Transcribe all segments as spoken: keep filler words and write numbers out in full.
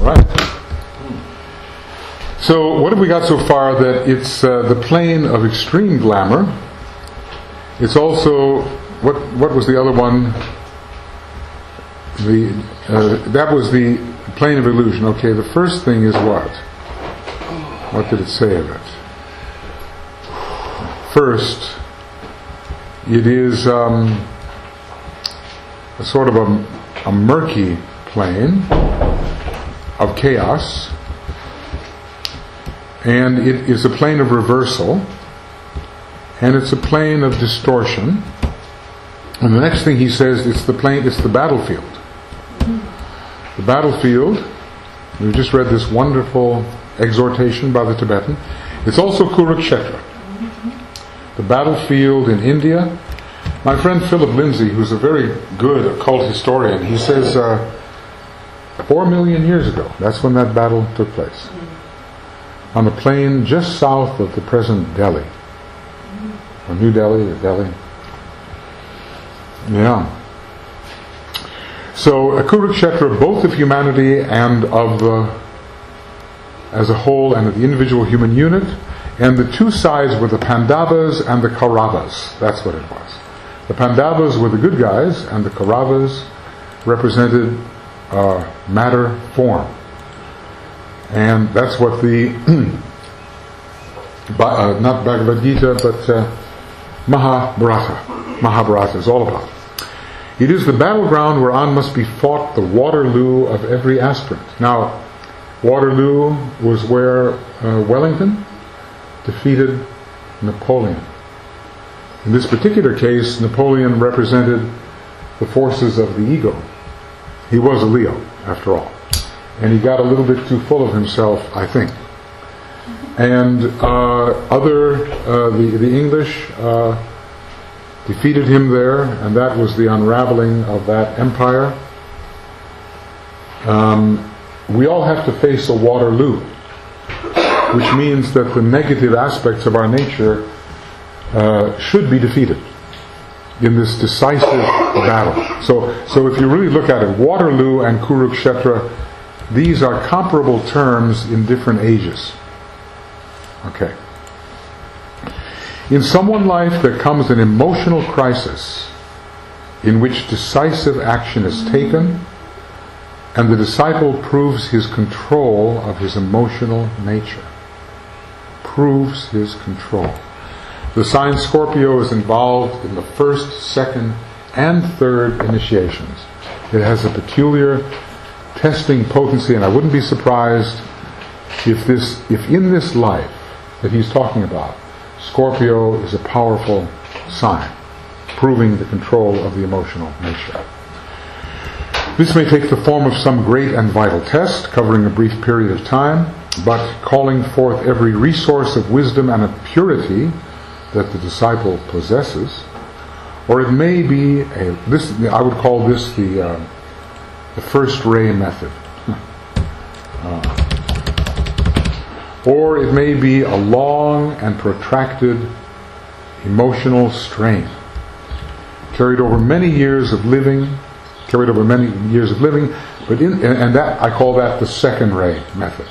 Right. So what have we got so far? That it's uh, the plane of extreme glamour. It's also, what what was the other one? The uh, that was the plane of illusion. Okay, the first thing is what? What did it say of it? First, it is um, a sort of a, a murky plane of chaos, and it is a plane of reversal, and it's a plane of distortion. And the next thing he says, it's the plane, it's the battlefield. The battlefield, we just read this wonderful exhortation by the Tibetan. It's also Kurukshetra. The battlefield in India. My friend Philip Lindsay, who's a very good occult historian, he says uh, four million years ago, that's when that battle took place. On a plain just south of the present Delhi. Or New Delhi, or Delhi. Yeah. So, a Kurukshetra, both of humanity and of the, as a whole, and of the individual human unit, and the two sides were the Pandavas and the Kauravas. That's what it was. The Pandavas were the good guys, and the Kauravas represented uh, matter, form. And that's what the, uh, not Bhagavad Gita, but uh, Mahabharata, Mahabharata is all about. It is the battleground whereon must be fought the Waterloo of every aspirant. Now, Waterloo was where uh, Wellington defeated Napoleon. In this particular case, Napoleon represented the forces of the ego. He was a Leo, after all. And he got a little bit too full of himself, I think. And uh, other, uh, the, the English uh, defeated him there, and that was the unraveling of that empire. Um, we all have to face a Waterloo, which means that the negative aspects of our nature uh, should be defeated in this decisive battle. So, so if you really look at it, Waterloo and Kurukshetra, these are comparable terms in different ages. Okay. In someone's life there comes an emotional crisis in which decisive action is taken, and the disciple proves his control of his emotional nature. Proves his control. The sign Scorpio is involved in the first, second, and third initiations. It has a peculiar testing potency, and I wouldn't be surprised if this, if in this life that he's talking about, Scorpio is a powerful sign, proving the control of the emotional nature. This may take the form of some great and vital test, covering a brief period of time, but calling forth every resource of wisdom and of purity that the disciple possesses. Or it may be a, this, I would call this the uh, the first ray method. Uh, or it may be a long and protracted emotional strain, carried over many years of living, carried over many years of living, but in, and that I call that the second ray method.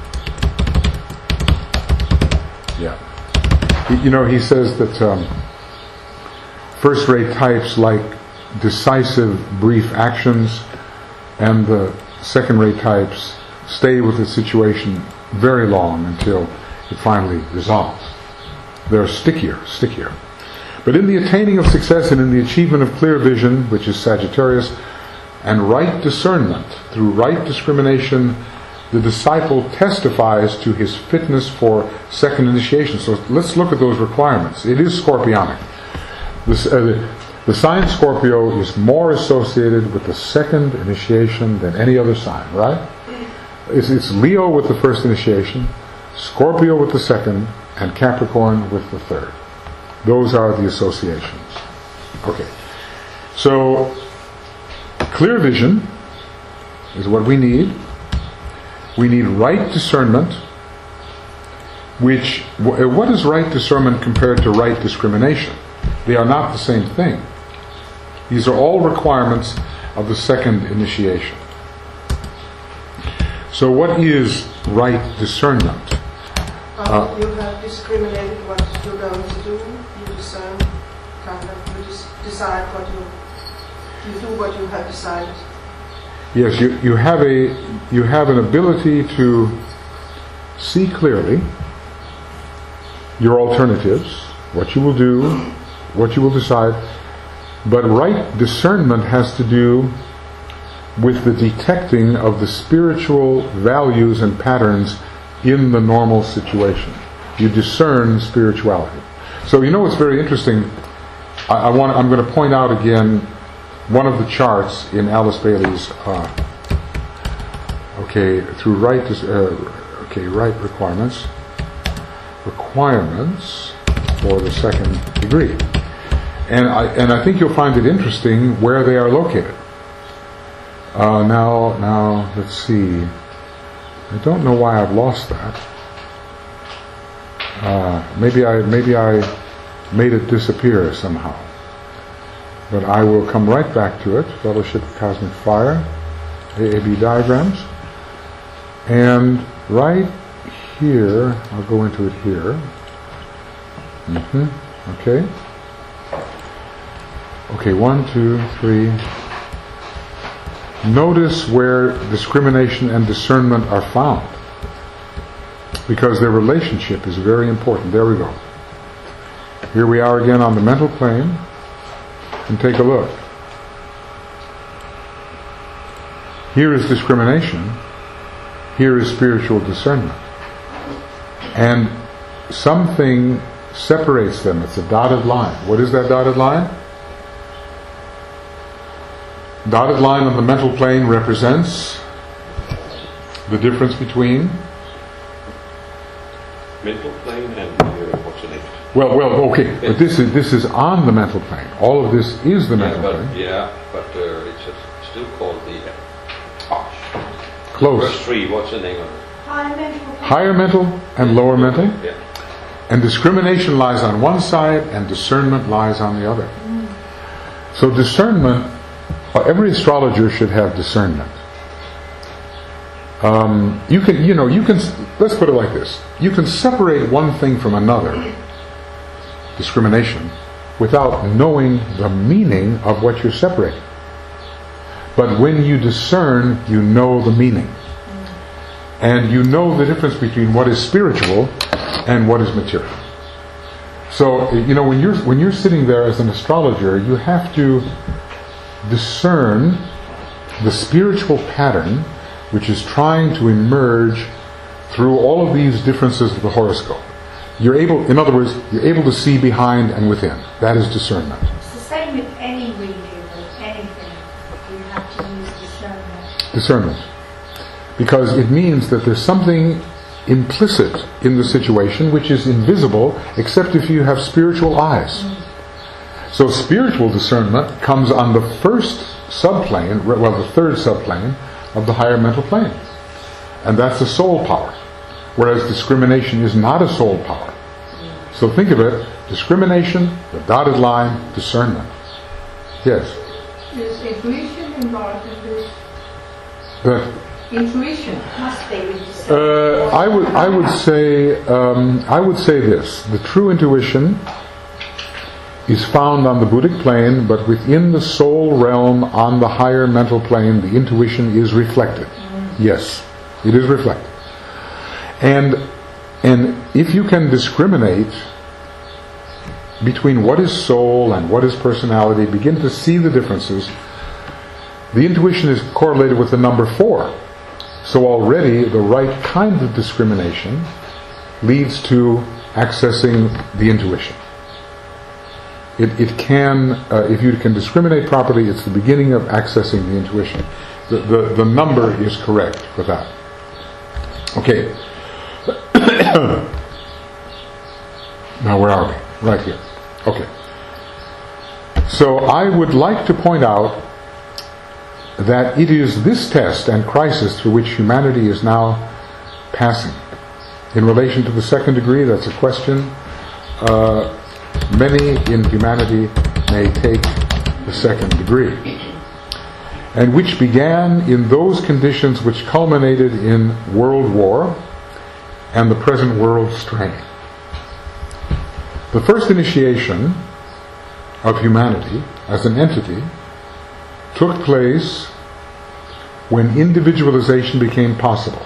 Yeah. You know, he says that um, first ray types like decisive, brief actions, and the second ray types stay with the situation very long until it finally resolves. They're stickier, stickier. But in the attaining of success and in the achievement of clear vision, which is Sagittarius, and right discernment, through right discrimination, the disciple testifies to his fitness for second initiation. So let's look at those requirements. It is Scorpionic. This, uh, the sign Scorpio is more associated with the second initiation than any other sign, right? It's, it's Leo with the first initiation, Scorpio with the second, and Capricorn with the third. Those are the associations. Okay. So, clear vision is what we need. We need right discernment, which, what is right discernment compared to right discrimination? They are not the same thing. These are all requirements of the second initiation. So what is right discernment? Um, Uh, you have discriminated what you're going to do. You discern, kind of, you just decide what you, you do what you have decided. Yes, you, you have a you have an ability to see clearly your alternatives, what you will do, what you will decide. But right discernment has to do with the detecting of the spiritual values and patterns in the normal situation. You discern spirituality. So you know what's very interesting? I, I want I'm going to point out again one of the charts in Alice Bailey's uh, okay through right uh, okay right requirements requirements for the second degree, and I and I think you'll find it interesting where they are located. Uh, now now let's see. I don't know why I've lost that. Uh, maybe I maybe I made it disappear somehow. But I will come right back to it. Fellowship of Cosmic Fire, A A B diagrams. And right here, I'll go into it here. Mm-hmm. Okay. Okay, one, two, three. Notice where discrimination and discernment are found, because their relationship is very important. There we go. Here we are again on the mental plane. And take a look. Here is discrimination. Here is spiritual discernment. And something separates them. It's a dotted line. What is that dotted line? Dotted line on the mental plane represents the difference between mental plane and uh, what's the next? Well, well, okay, but this is this is on the mental plane. All of this is the Yeah, mental but, plane. yeah, but uh, it's uh, still called the uh, Arch. Close. Verse three, what's the name of it? Higher mental. Higher mental and lower mental. Yeah. And discrimination lies on one side and discernment lies on the other. So discernment, well, every astrologer should have discernment. Um, you can, you know, you can, let's put it like this. You can separate one thing from another, discrimination, without knowing the meaning of what you're separating. But when you discern, you know the meaning. And you know the difference between what is spiritual and what is material. So, you know, when you're when you're sitting there as an astrologer, you have to discern the spiritual pattern which is trying to emerge through all of these differences of the horoscope. You're able, in other words, you're able to see behind and within. That is discernment. It's the same with any reading or anything. You have to use discernment. Discernment. Because it means that there's something implicit in the situation which is invisible except if you have spiritual eyes. So spiritual discernment comes on the first subplane, well, the third subplane of the higher mental plane. And that's the soul power. Whereas discrimination is not a soul power. So think of it, discrimination, the dotted line, discernment. Yes? Is intuition involved in this? But, Intuition. Must be with uh, discernment. I would I would say um, I would say this: the true intuition is found on the Buddhic plane, but within the soul realm, on the higher mental plane, the intuition is reflected. Yes, it is reflected. And and if you can discriminate between what is soul and what is personality, begin to see the differences. The intuition is correlated with the number four. So already the right kind of discrimination leads to accessing the intuition. It, it can, uh, if you can discriminate properly, it's the beginning of accessing the intuition. The, the, the number is correct for that. Okay. Now where are we? Right here. Okay. So I would like to point out that it is this test and crisis through which humanity is now passing. In relation to the second degree, that's a question. Uh, many in humanity may take the second degree. and which began in those conditions which culminated in world war and the present world strain. The first initiation of humanity as an entity took place when individualization became possible.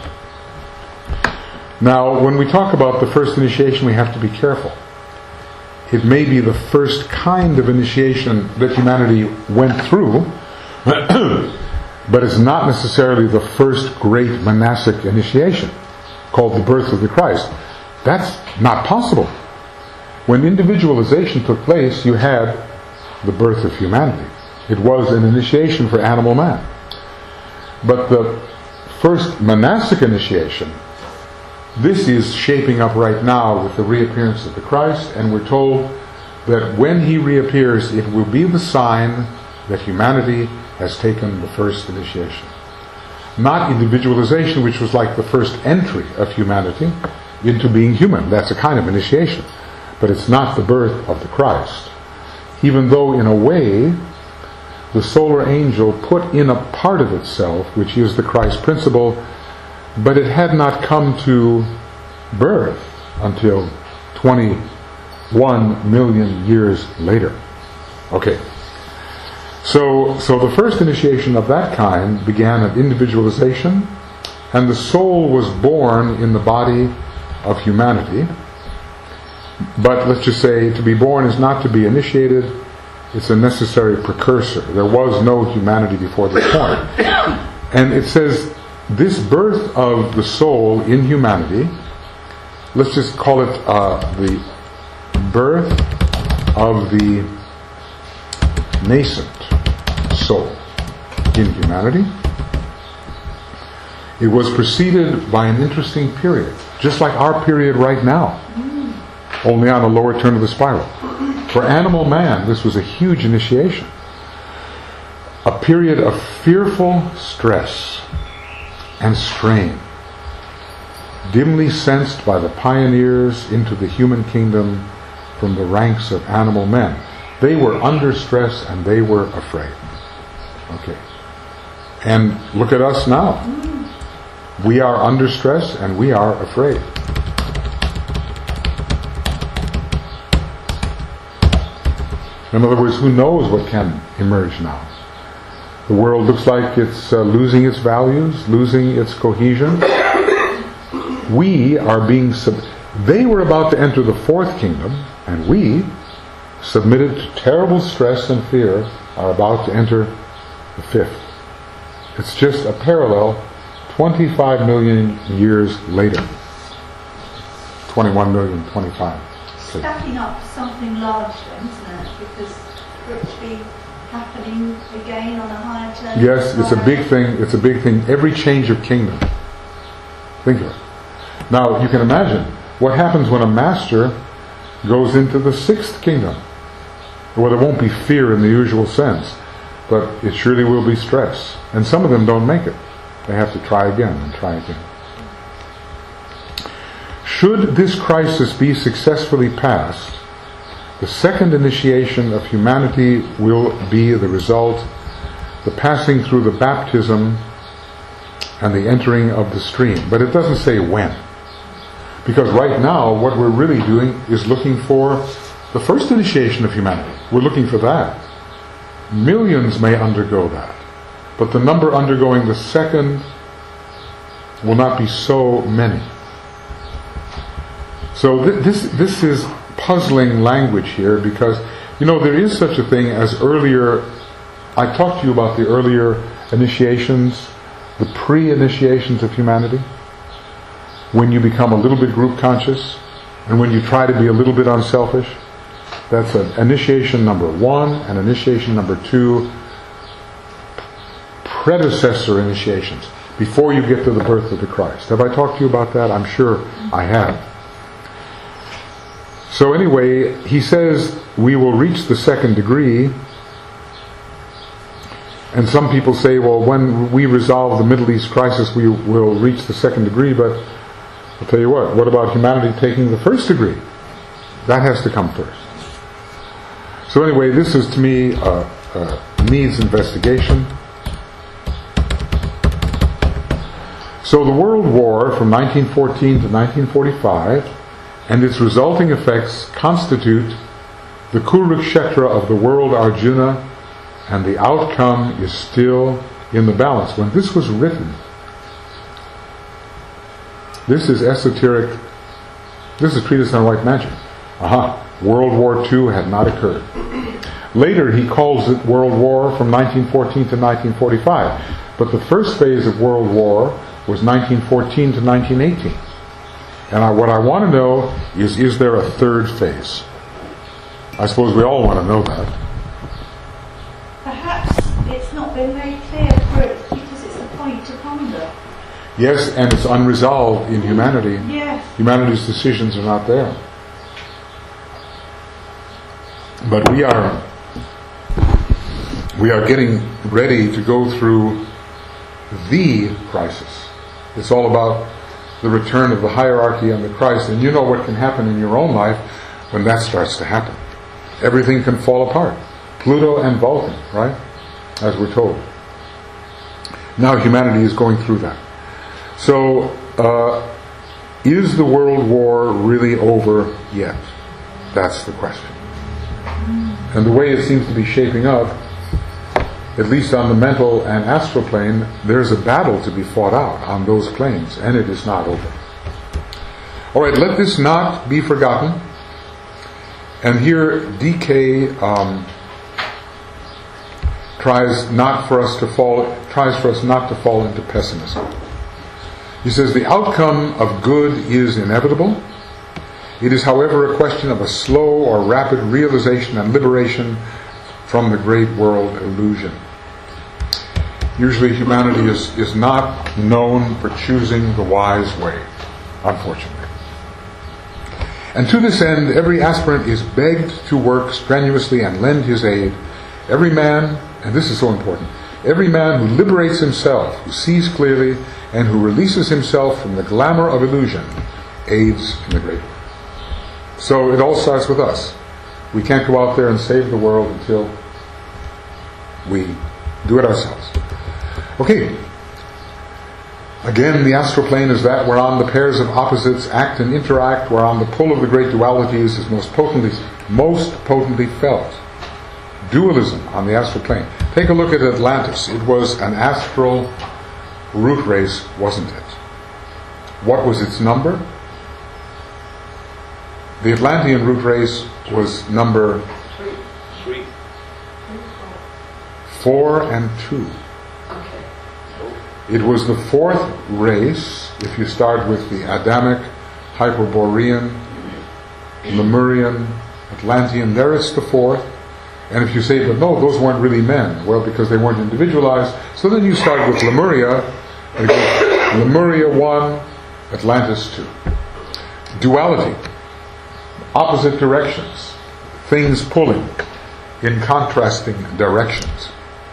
Now, when we talk about the first initiation, we have to be careful. It may be the first kind of initiation that humanity went through, but it's not necessarily the first great monastic initiation, called the birth of the Christ. That's not possible. When individualization took place, you had the birth of humanity. It was an initiation for animal man. But the first monastic initiation, this is shaping up right now with the reappearance of the Christ, and we're told that when he reappears, it will be the sign that humanity has taken the first initiation. Not individualization, which was like the first entry of humanity into being human. That's a kind of initiation. But it's not the birth of the Christ. Even though, in a way, the solar angel put in a part of itself, which is the Christ principle, but it had not come to birth until twenty-one million years later. Okay. So, so the first initiation of that kind began at individualization, and the soul was born in the body of humanity. But let's just say, to be born is not to be initiated, it's a necessary precursor. There was no humanity before this point. And it says, this birth of the soul in humanity, let's just call it uh, the birth of the nascent soul in humanity. It was preceded by an interesting period, just like our period right now, only on a lower turn of the spiral. For animal man, this was a huge initiation. A period of fearful stress and strain, dimly sensed by the pioneers into the human kingdom from the ranks of animal men. They were under stress and they were afraid. Okay. And look at us now. We are under stress and we are afraid. In other words, who knows what can emerge now? The world looks like it's uh, losing its values, losing its cohesion. We are being sub- they were about to enter the fourth kingdom, and we, submitted to terrible stress and fear, are about to enter the fifth. It's just a parallel twenty-five million years later. twenty-one million, twenty-five. Stepping up something large then, isn't it? Because for it to be happening again on a higher turn. Yes, it's a big thing. It's a big thing. Every change of kingdom. Think of it. Now, you can imagine what happens when a master goes into the sixth kingdom. Well, there won't be fear in the usual sense, but it surely will be stress. And some of them don't make it. They have to try again and try again. Should this crisis be successfully passed, the second initiation of humanity will be the result, the passing through the baptism and the entering of the stream. But it doesn't say when. Because right now, what we're really doing is looking for the first initiation of humanity. We're looking for that. Millions may undergo that. But the number undergoing the second will not be so many. So th- this this is puzzling language here, because, you know, there is such a thing as earlier, I talked to you about the earlier initiations, the pre-initiations of humanity, when you become a little bit group conscious, and when you try to be a little bit unselfish. That's an initiation number one, and initiation number two, predecessor initiations, before you get to the birth of the Christ. Have I talked to you about that? I'm sure I have. So anyway, he says we will reach the second degree, and some people say, well, when we resolve the Middle East crisis, we will reach the second degree, but I'll tell you what, what about humanity taking the first degree? That has to come first. So anyway, this is, to me, uh, uh, needs investigation. So the World War from nineteen fourteen to nineteen forty-five and its resulting effects constitute the Kurukshetra of the world Arjuna, and the outcome is still in the balance. When this was written, this is esoteric, this is treatise on white magic. Aha, World War Two had not occurred. Later he calls it World War from nineteen fourteen to nineteen forty-five. But the first phase of World War was nineteen fourteen to nineteen eighteen. And I, what I want to know is, is there a third phase? I suppose we all want to know that. Perhaps it's not been very clear for it because it's a point to ponder. Yes, and it's unresolved in humanity. Yes. Humanity's decisions are not there. But we are we are getting ready to go through the crisis. It's all about the return of the hierarchy and the Christ. And you know what can happen in your own life when that starts to happen. Everything can fall apart. Pluto and Vulcan, right? As we're told. Now humanity is going through that. So, uh, is the World War really over yet? That's the question. And the way it seems to be shaping up, at least on the mental and astral plane, there's a battle to be fought out on those planes, and it is not over. Alright, let this not be forgotten. And here D K um, tries not for us to fall tries for us not to fall into pessimism. He says the outcome of good is inevitable. It is, however, a question of a slow or rapid realization and liberation from the great world illusion. Usually humanity is, is not known for choosing the wise way, unfortunately. And to this end, every aspirant is begged to work strenuously and lend his aid. Every man, and this is so important, every man who liberates himself, who sees clearly, and who releases himself from the glamour of illusion, aids in the great work. So it all starts with us. We can't go out there and save the world until we do it ourselves. Okay. Again, the astral plane is that whereon the pairs of opposites act and interact, whereon the pull of the great dualities is most potently, most potently felt. Dualism on the astral plane. Take a look at Atlantis. It was an astral root race, wasn't it? What was its number? The Atlantean root race was number Three. Three. four and two. It was the fourth race, if you start with the Adamic, Hyperborean, Lemurian, Atlantean, there it's the fourth. And if you say, but no, those weren't really men, well, because they weren't individualized, so then you start with Lemuria, and it goes Lemuria one, Atlantis two. Duality, opposite directions, things pulling in contrasting directions.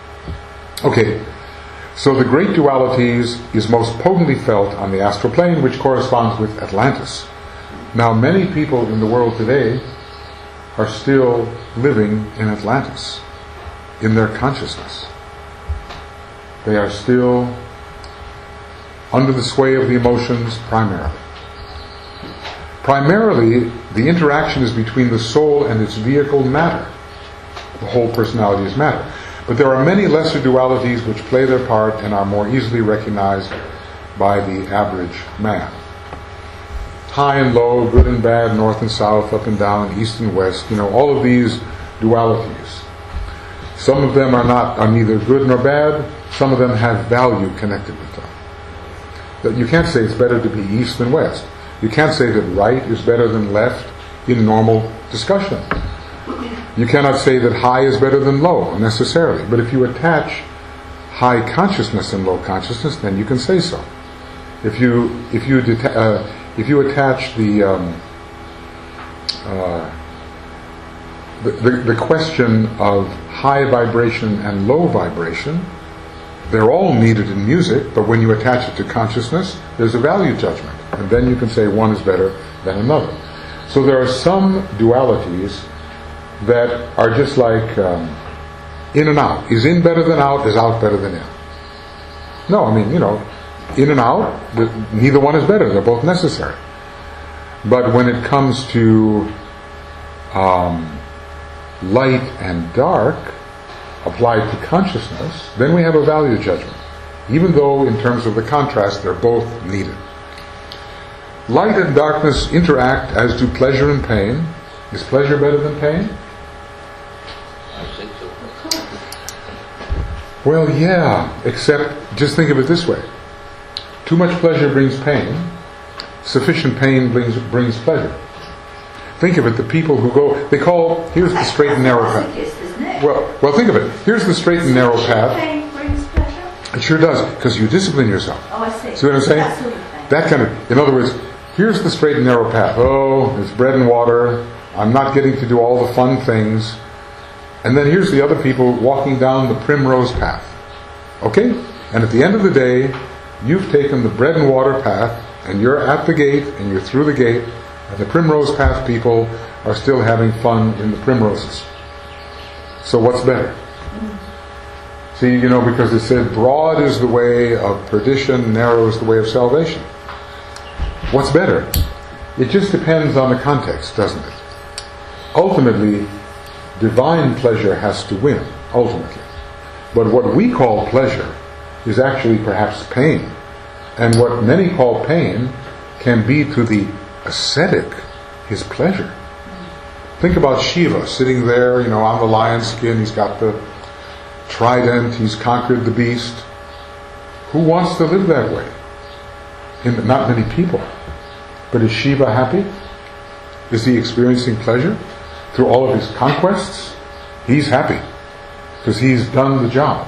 Okay. So the great dualities is most potently felt on the astral plane, which corresponds with Atlantis. Now, many people in the world today are still living in Atlantis, in their consciousness. They are still under the sway of the emotions primarily. Primarily, the interaction is between the soul and its vehicle, matter. The whole personality is matter. But there are many lesser dualities which play their part and are more easily recognized by the average man. High and low, good and bad, north and south, up and down, east and west, you know, all of these dualities. Some of them are not are neither good nor bad, some of them have value connected with them. That you can't say it's better to be east than west. You can't say that right is better than left in normal discussion. You cannot say that high is better than low, necessarily. But if you attach high consciousness and low consciousness, then you can say so. If you if you deta- uh, if you attach the, um, uh, the, the the question of high vibration and low vibration, they're all needed in music. But when you attach it to consciousness, there's a value judgment, and then you can say one is better than another. So there are some dualities that are just like um, in and out. Is in better than out? Is out better than in? No, I mean, you know, in and out, but neither one is better. They're both necessary. But when it comes to um, light and dark applied to consciousness, then we have a value judgment. Even though in terms of the contrast, they're both needed. Light and darkness interact as do pleasure and pain. Is pleasure better than pain? I think so. Well, yeah, except just think of it this way. Too much pleasure brings pain. Sufficient pain brings brings pleasure. Think of it, the people who go, they call, here's the straight and narrow path. Well, well, think of it. Here's the straight and narrow path. Pain brings pleasure? It sure does, because you discipline yourself. Oh, I see. See what I'm saying? That sort of thing. That kind of, in other words, here's the straight and narrow path. Oh, it's bread and water. I'm not getting to do all the fun things. And then here's the other people walking down the primrose path. Okay? And at the end of the day, you've taken the bread and water path, and you're at the gate, and you're through the gate, and the primrose path people are still having fun in the primroses. So what's better? See, you know, because it said, broad is the way of perdition, narrow is the way of salvation. What's better? It just depends on the context, doesn't it? Ultimately, divine pleasure has to win, ultimately. But what we call pleasure is actually perhaps pain. And what many call pain can be to the ascetic his pleasure. Think about Shiva sitting there, you know, on the lion skin. He's got the trident. He's conquered the beast. Who wants to live that way? In, not many people. But is Shiva happy? Is he experiencing pleasure through all of his conquests? He's happy because he's done the job.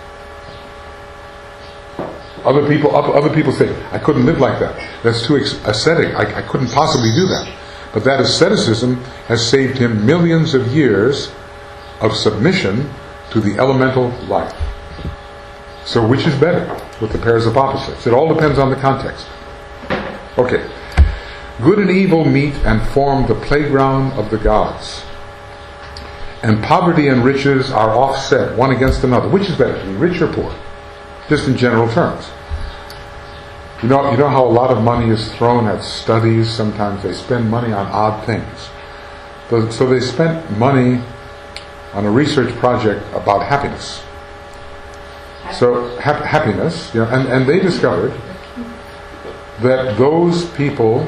Other people, other people say, I couldn't live like that. That's too ascetic. I, I couldn't possibly do that. But that asceticism has saved him millions of years of submission to the elemental life. So which is better with the pairs of opposites? It all depends on the context. Okay. Good and evil meet and form the playground of the gods. And poverty and riches are offset one against another. Which is better, to be rich or poor? Just in general terms. You know, you know how a lot of money is thrown at studies? Sometimes they spend money on odd things. So they spent money on a research project about happiness. So hap- happiness, you know, and, and they discovered that those people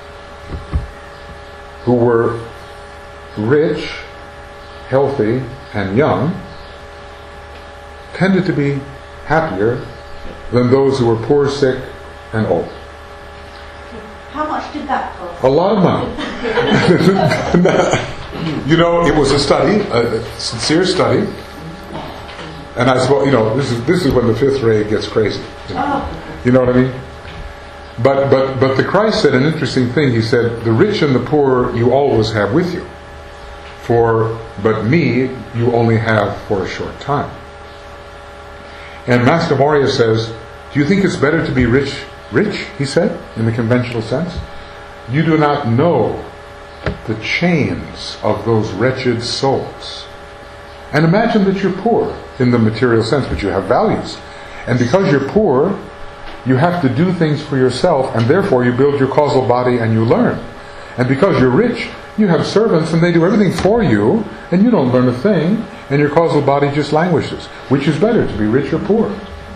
who were rich, healthy, and young tended to be happier than those who were poor, sick, and old. How much did that cost? A lot of money. You know, it was a study, a sincere study, and I suppose, you know, this is this is when the fifth ray gets crazy. You know, Oh. you know what I mean? But but but the Christ said an interesting thing. He said, "The rich and the poor you always have with you, for but me you only have for a short time." And Master Moria says, "Do you think it's better to be rich?" Rich, he said, in the conventional sense. You do not know the chains of those wretched souls. And imagine that you're poor in the material sense, but you have values. And because you're poor, you have to do things for yourself, and therefore you build your causal body and you learn. And because you're rich, you have servants and they do everything for you, and you don't learn a thing, and your causal body just languishes. Which is better, to be rich or poor?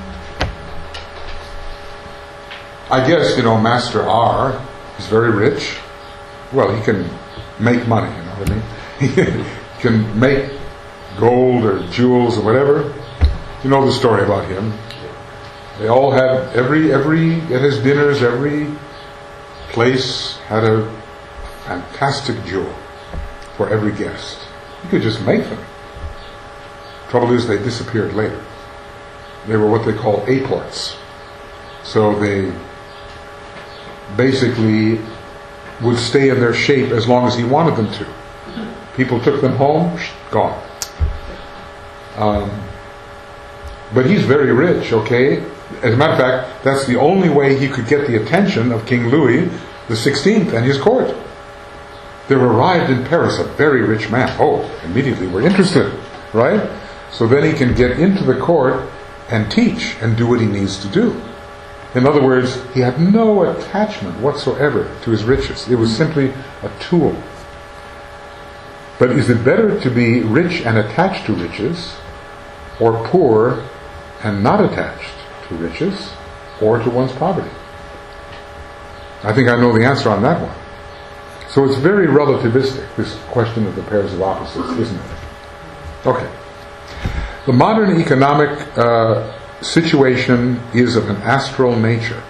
I guess, you know, Master R is very rich. Well, he can make money, you know what I mean? He can make gold or jewels or whatever. You know the story about him. They all had, every, every, at his dinners, every place had a fantastic jewel for every guest. You could just make them. Trouble is, they disappeared later. They were what they call apports. So they basically would stay in their shape as long as he wanted them to. People took them home, gone. Um, but he's very rich, okay? As a matter of fact, that's the only way he could get the attention of King Louis the sixteenth and his court. There arrived in Paris a very rich man. Oh, immediately we're interested, right? So then he can get into the court and teach and do what he needs to do. In other words, he had no attachment whatsoever to his riches. It was simply a tool. But is it better to be rich and attached to riches, or poor and not attached to riches, or to one's poverty? I think I know the answer on that one. So it's very relativistic, this question of the pairs of opposites, isn't it? Okay. The modern economic uh, situation is of an astral nature.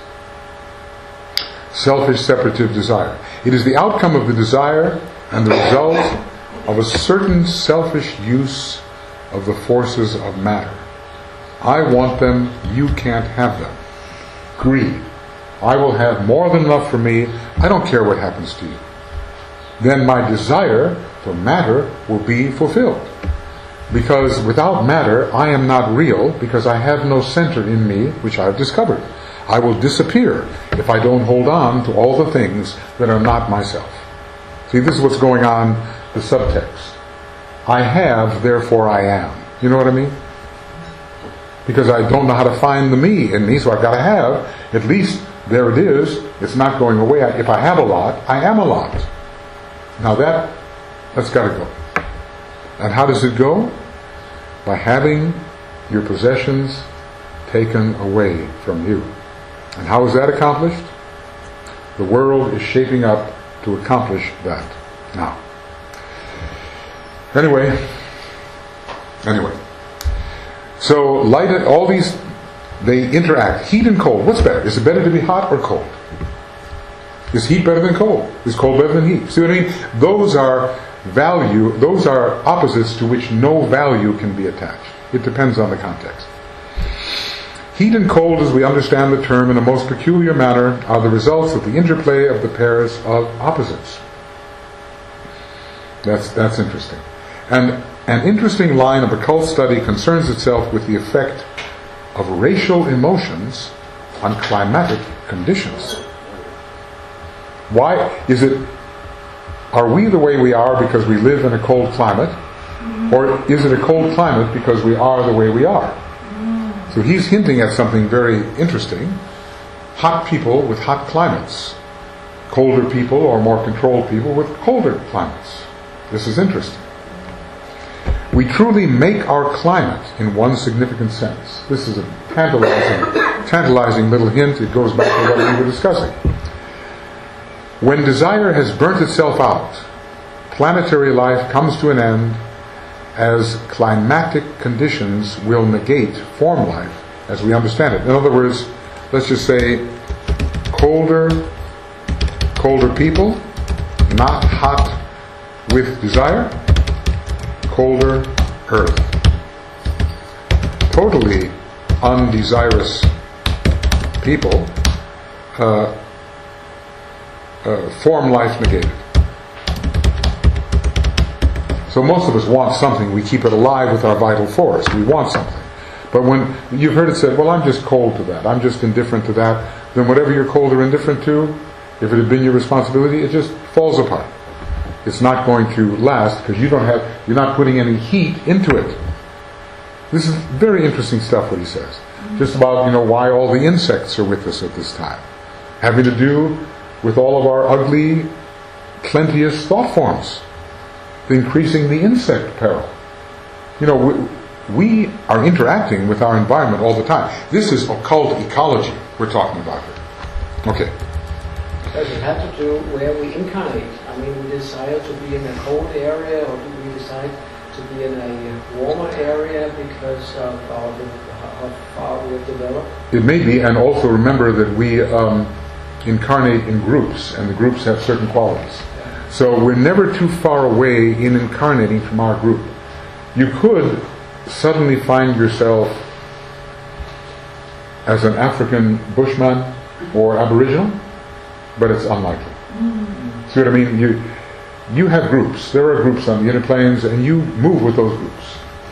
Selfish, separative desire. It is the outcome of the desire and the result of a certain selfish use of the forces of matter. I want them, you can't have them. Greed. I will have more than enough for me, I don't care what happens to you. Then my desire for matter will be fulfilled. Because without matter, I am not real, because I have no center in me which I have discovered. I will disappear if I don't hold on to all the things that are not myself. See, this is what's going on, the subtext. I have, therefore I am. You know what I mean? Because I don't know how to find the me in me, so I've got to have. At least there it is. It's not going away. If I have a lot, I am a lot. Now that, that's got to go. And how does it go? By having your possessions taken away from you. And how is that accomplished? The world is shaping up to accomplish that now. Anyway, anyway. So light, all these, they interact. Heat and cold. What's better? Is it better to be hot or cold? Is heat better than cold? Is cold better than heat? See what I mean? Those are value, those are opposites to which no value can be attached. It depends on the context. Heat and cold, as we understand the term in a most peculiar manner, are the results of the interplay of the pairs of opposites. That's, that's interesting. And an interesting line of occult study concerns itself with the effect of racial emotions on climatic conditions. Why is it, are we the way we are because we live in a cold climate? Or is it a cold climate because we are the way we are? So he's hinting at something very interesting. Hot people with hot climates. Colder people or more controlled people with colder climates. This is interesting. We truly make our climate in one significant sense. This is a tantalizing, tantalizing little hint. It goes back to what we were discussing. When desire has burnt itself out, planetary life comes to an end, as climatic conditions will negate form life as we understand it. In other words, let's just say colder, colder people, not hot with desire, colder earth. Totally undesirous people, uh, uh, form life negated. So most of us want something. We keep it alive with our vital force. We want something. But when you've heard it said, well, I'm just cold to that. I'm just indifferent to that. Then whatever you're cold or indifferent to, if it had been your responsibility, it just falls apart. It's not going to last because you don't have, you're not putting any heat into it. This is very interesting stuff what he says. Just about, you know, why all the insects are with us at this time. Having to do with all of our ugly, plenteous thought forms. Increasing the insect peril. You know, we, we are interacting with our environment all the time. This is occult ecology we're talking about here. Okay. Does it have to do where we incarnate? I mean, we desire to be in a cold area, or do we decide to be in a warmer area because of our, how far we have developed? It may be, and also remember that we um, incarnate in groups, and the groups have certain qualities. So we're never too far away in incarnating from our group. You could suddenly find yourself as an African bushman or Aboriginal, but it's unlikely. Mm. See what I mean? You you have groups. There are groups on the inner planes, and you move with those groups.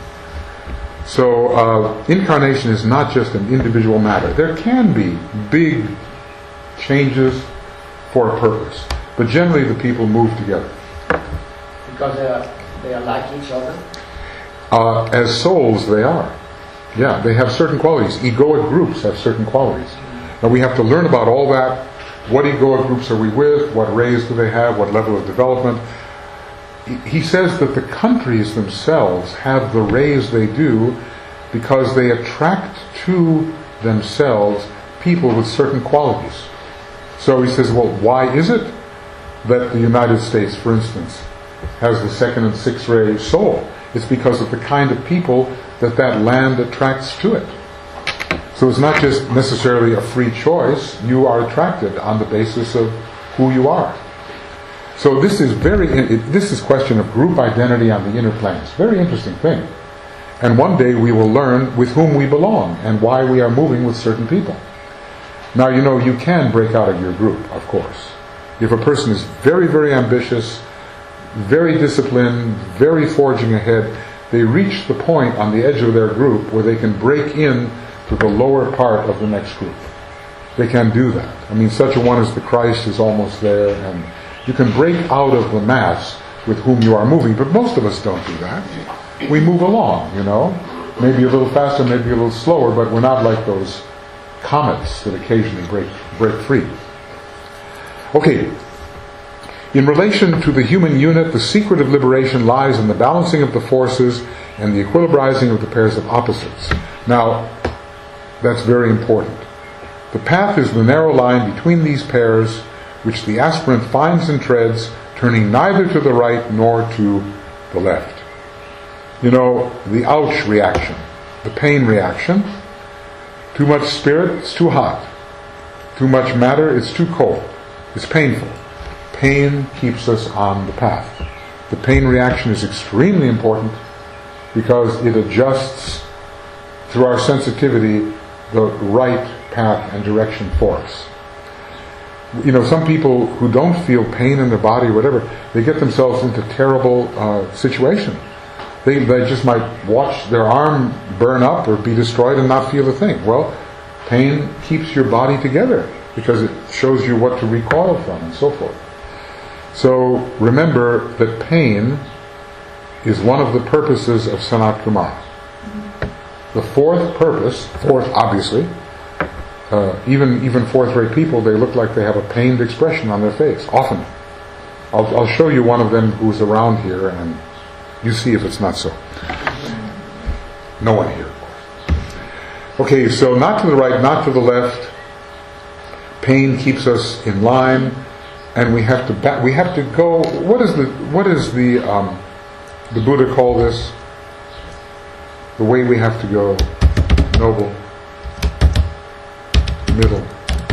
So uh, incarnation is not just an individual matter. There can be big changes for a purpose. But generally the people move together. Because they are, they are like each other? Uh, as souls they are. Yeah, they have certain qualities. Egoic groups have certain qualities. Now we have to learn about all that. What egoic groups are we with? What race do they have? What level of development? He says that the countries themselves have the rays they do because they attract to themselves people with certain qualities. So he says, well, why is it that the United States, for instance, has the second and sixth ray soul? It's because of the kind of people that that land attracts to it. So it's not just necessarily a free choice. You are attracted on the basis of who you are. So this is very, this is question of group identity on the inner planes. Very interesting thing. And one day we will learn with whom we belong and why we are moving with certain people. Now, you know, you can break out of your group, of course. If a person is very, very ambitious, very disciplined, very forging ahead, they reach the point on the edge of their group where they can break in to the lower part of the next group. They can do that. I mean, such a one as the Christ is almost there, and you can break out of the mass with whom you are moving, but most of us don't do that. We move along, you know, maybe a little faster, maybe a little slower, but we're not like those comets that occasionally break break free. Okay, in relation to the human unit, the secret of liberation lies in the balancing of the forces and the equilibrizing of the pairs of opposites. Now, that's very important. The path is the narrow line between these pairs, which the aspirant finds and treads, turning neither to the right nor to the left. You know, the ouch reaction, the pain reaction. Too much spirit, it's too hot. Too much matter, it's too cold. It's painful. Pain keeps us on the path. The pain reaction is extremely important because it adjusts, through our sensitivity, the right path and direction for us. You know, some people who don't feel pain in their body or whatever, they get themselves into terrible uh, situation. They, they just might watch their arm burn up or be destroyed and not feel a thing. Well, pain keeps your body together because it shows you what to recoil from and so forth. So remember that pain is one of the purposes of Sanat Kumara. The fourth purpose, fourth obviously, uh, even even fourth-rate people, they look like they have a pained expression on their face, often. I'll, I'll show you one of them who's around here and you see if it's not so. No one here, of course. Okay, so not to the right, not to the left. Pain keeps us in line, and we have to ba- we have to go. What is the what is the um, the Buddha call this? The way we have to go: noble, middle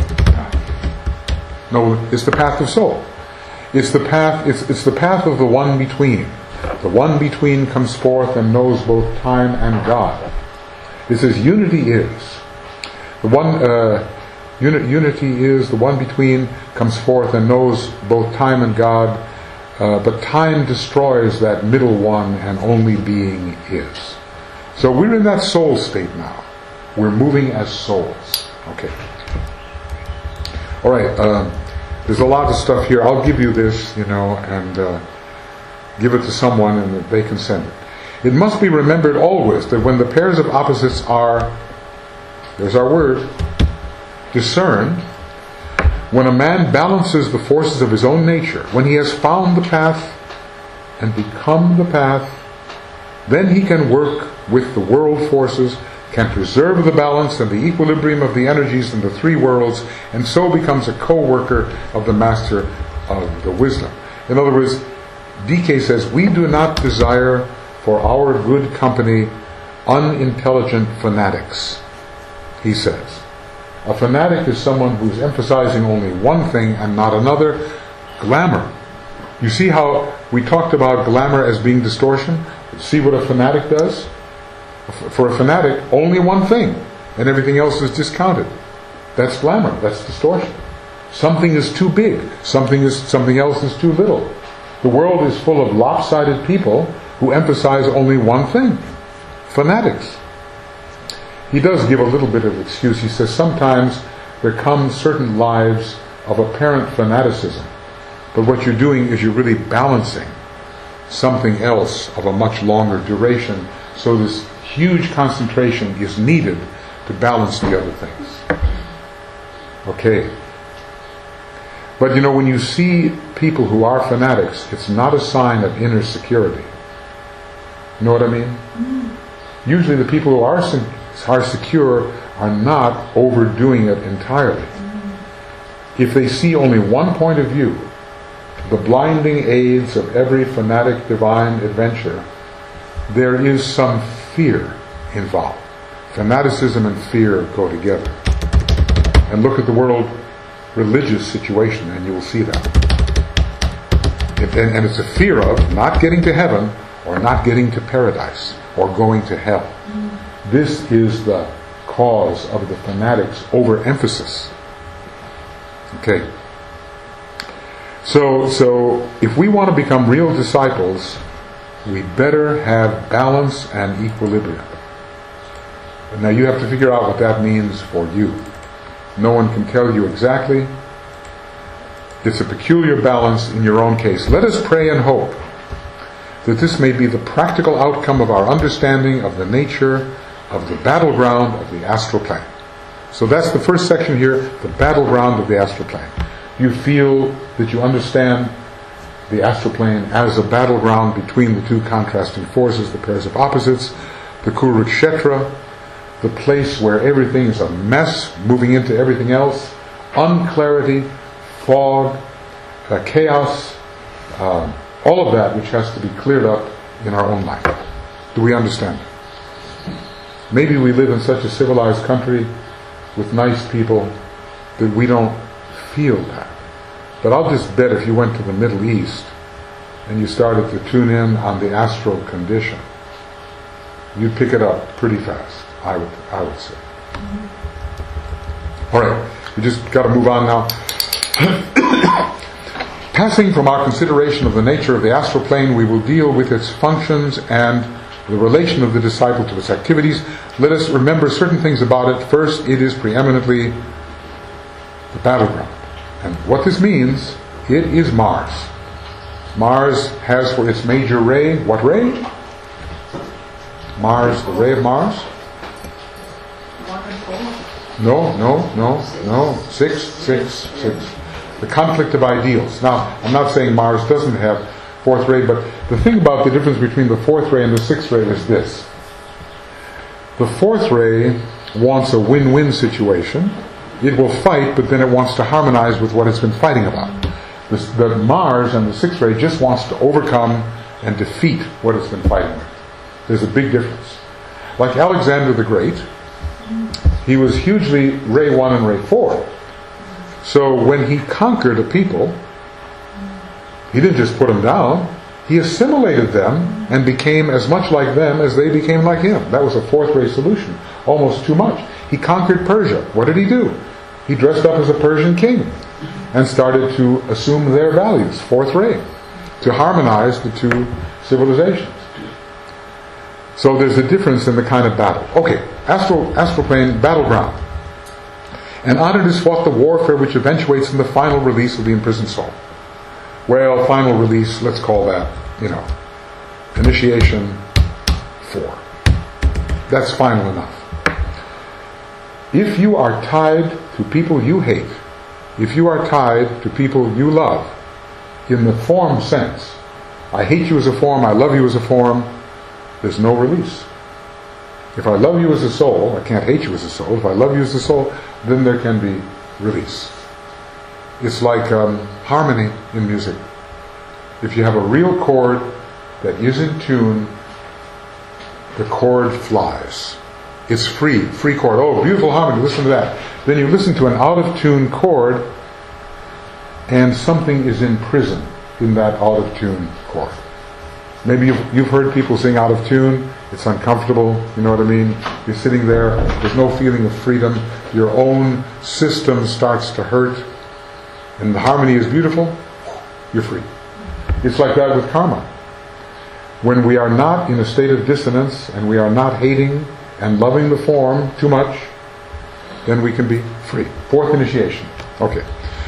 path. No, it's the path of soul. It's the path. It's it's the path of the one between. The one between comes forth and knows both time and God. It says unity is. The one uh, uni- unity is, the one between comes forth and knows both time and God, uh, but time destroys that middle one and only being is. So we're in that soul state now. We're moving as souls. Okay. Alright, uh, there's a lot of stuff here. I'll give you this, you know, and uh, give it to someone and they can send it. It must be remembered always that when the pairs of opposites are, there's our word, discerned, when a man balances the forces of his own nature, when he has found the path and become the path, then he can work with the world forces, can preserve the balance and the equilibrium of the energies in the three worlds, and so becomes a co-worker of the master of the wisdom. In other words, D K says, we do not desire for our good company unintelligent fanatics. He says, a fanatic is someone who's emphasizing only one thing and not another. Glamour. You see how we talked about glamour as being distortion? See what a fanatic does? For a fanatic, only one thing, and everything else is discounted. That's glamour. That's distortion. Something is too big. Something is something else is too little. The world is full of lopsided people who emphasize only one thing. Fanatics. He does give a little bit of excuse. He says sometimes there come certain lives of apparent fanaticism, but what you're doing is you're really balancing something else of a much longer duration, so this huge concentration is needed to balance the other things. Okay. But you know, when you see people who are fanatics, it's not a sign of inner security. You know what I mean? Mm. Usually the people who are, are secure are not overdoing it entirely. Mm. If they see only one point of view, the blinding aids of every fanatic divine adventure, there is some fear involved. Fanaticism and fear go together. And look at the world religious situation and you will see that. It, and, and it's a fear of not getting to heaven or not getting to paradise or going to hell. Mm. This is the cause of the fanatics' overemphasis. Okay. So, so if we want to become real disciples, we better have balance and equilibrium. Now you have to figure out what that means for you. No one can tell you exactly. It's a peculiar balance in your own case. Let us pray and hope that this may be the practical outcome of our understanding of the nature of the battleground of the astral plane. So that's the first section here, the battleground of the astral plane. You feel that you understand the astral plane as a battleground between the two contrasting forces, the pairs of opposites, the Kurukshetra, the place where everything is a mess, moving into everything else, unclarity, fog, uh, chaos, uh, all of that which has to be cleared up in our own life. Do we understand it? Maybe we live in such a civilized country with nice people that we don't feel that. But I'll just bet if you went to the Middle East and you started to tune in on the astral condition, you'd pick it up pretty fast. I would, I would say. Mm-hmm. All right, we just got to move on now. Passing from our consideration of the nature of the astral plane, we will deal with its functions and the relation of the disciple to its activities. Let us remember certain things about it. First, it is preeminently the battleground. And what this means, it is Mars. Mars has for its major ray, what ray? Mars, the ray of Mars? No, no, no, no. Six, six, six. The conflict of ideals. Now, I'm not saying Mars doesn't have fourth ray, but the thing about the difference between the fourth ray and the sixth ray is this. The fourth ray wants a win-win situation. It will fight, but then it wants to harmonize with what it's been fighting about. The, the Mars and the sixth ray just wants to overcome and defeat what it's been fighting with. There's a big difference. Like Alexander the Great, he was hugely ray one and ray four. So when he conquered a people, he didn't just put them down, he assimilated them and became as much like them as they became like him. That was a fourth ray solution. Almost too much. He conquered Persia. What did he do? He dressed up as a Persian king and started to assume their values, fourth ray, to harmonize the two civilizations. So there's a difference in the kind of battle. Okay, astral, astral plane, battleground. And on it is fought the warfare which eventuates in the final release of the imprisoned soul. Well, final release, let's call that, you know, initiation four. That's final enough. If you are tied to people you hate, if you are tied to people you love, in the form sense, I hate you as a form, I love you as a form, there's no release. If I love you as a soul, I can't hate you as a soul. If I love you as a soul, then there can be release. It's like um, harmony in music. If you have a real chord that is in tune, the chord flies. It's free, free chord. Oh, beautiful harmony, listen to that. Then you listen to an out-of-tune chord, and something is in prison in that out-of-tune chord. Maybe you've, you've heard people sing out of tune. It's uncomfortable, you know what I mean? You're sitting there, there's no feeling of freedom. Your own system starts to hurt. And the harmony is beautiful, you're free. It's like that with karma. When we are not in a state of dissonance, and we are not hating and loving the form too much, then we can be free. Fourth initiation. Okay.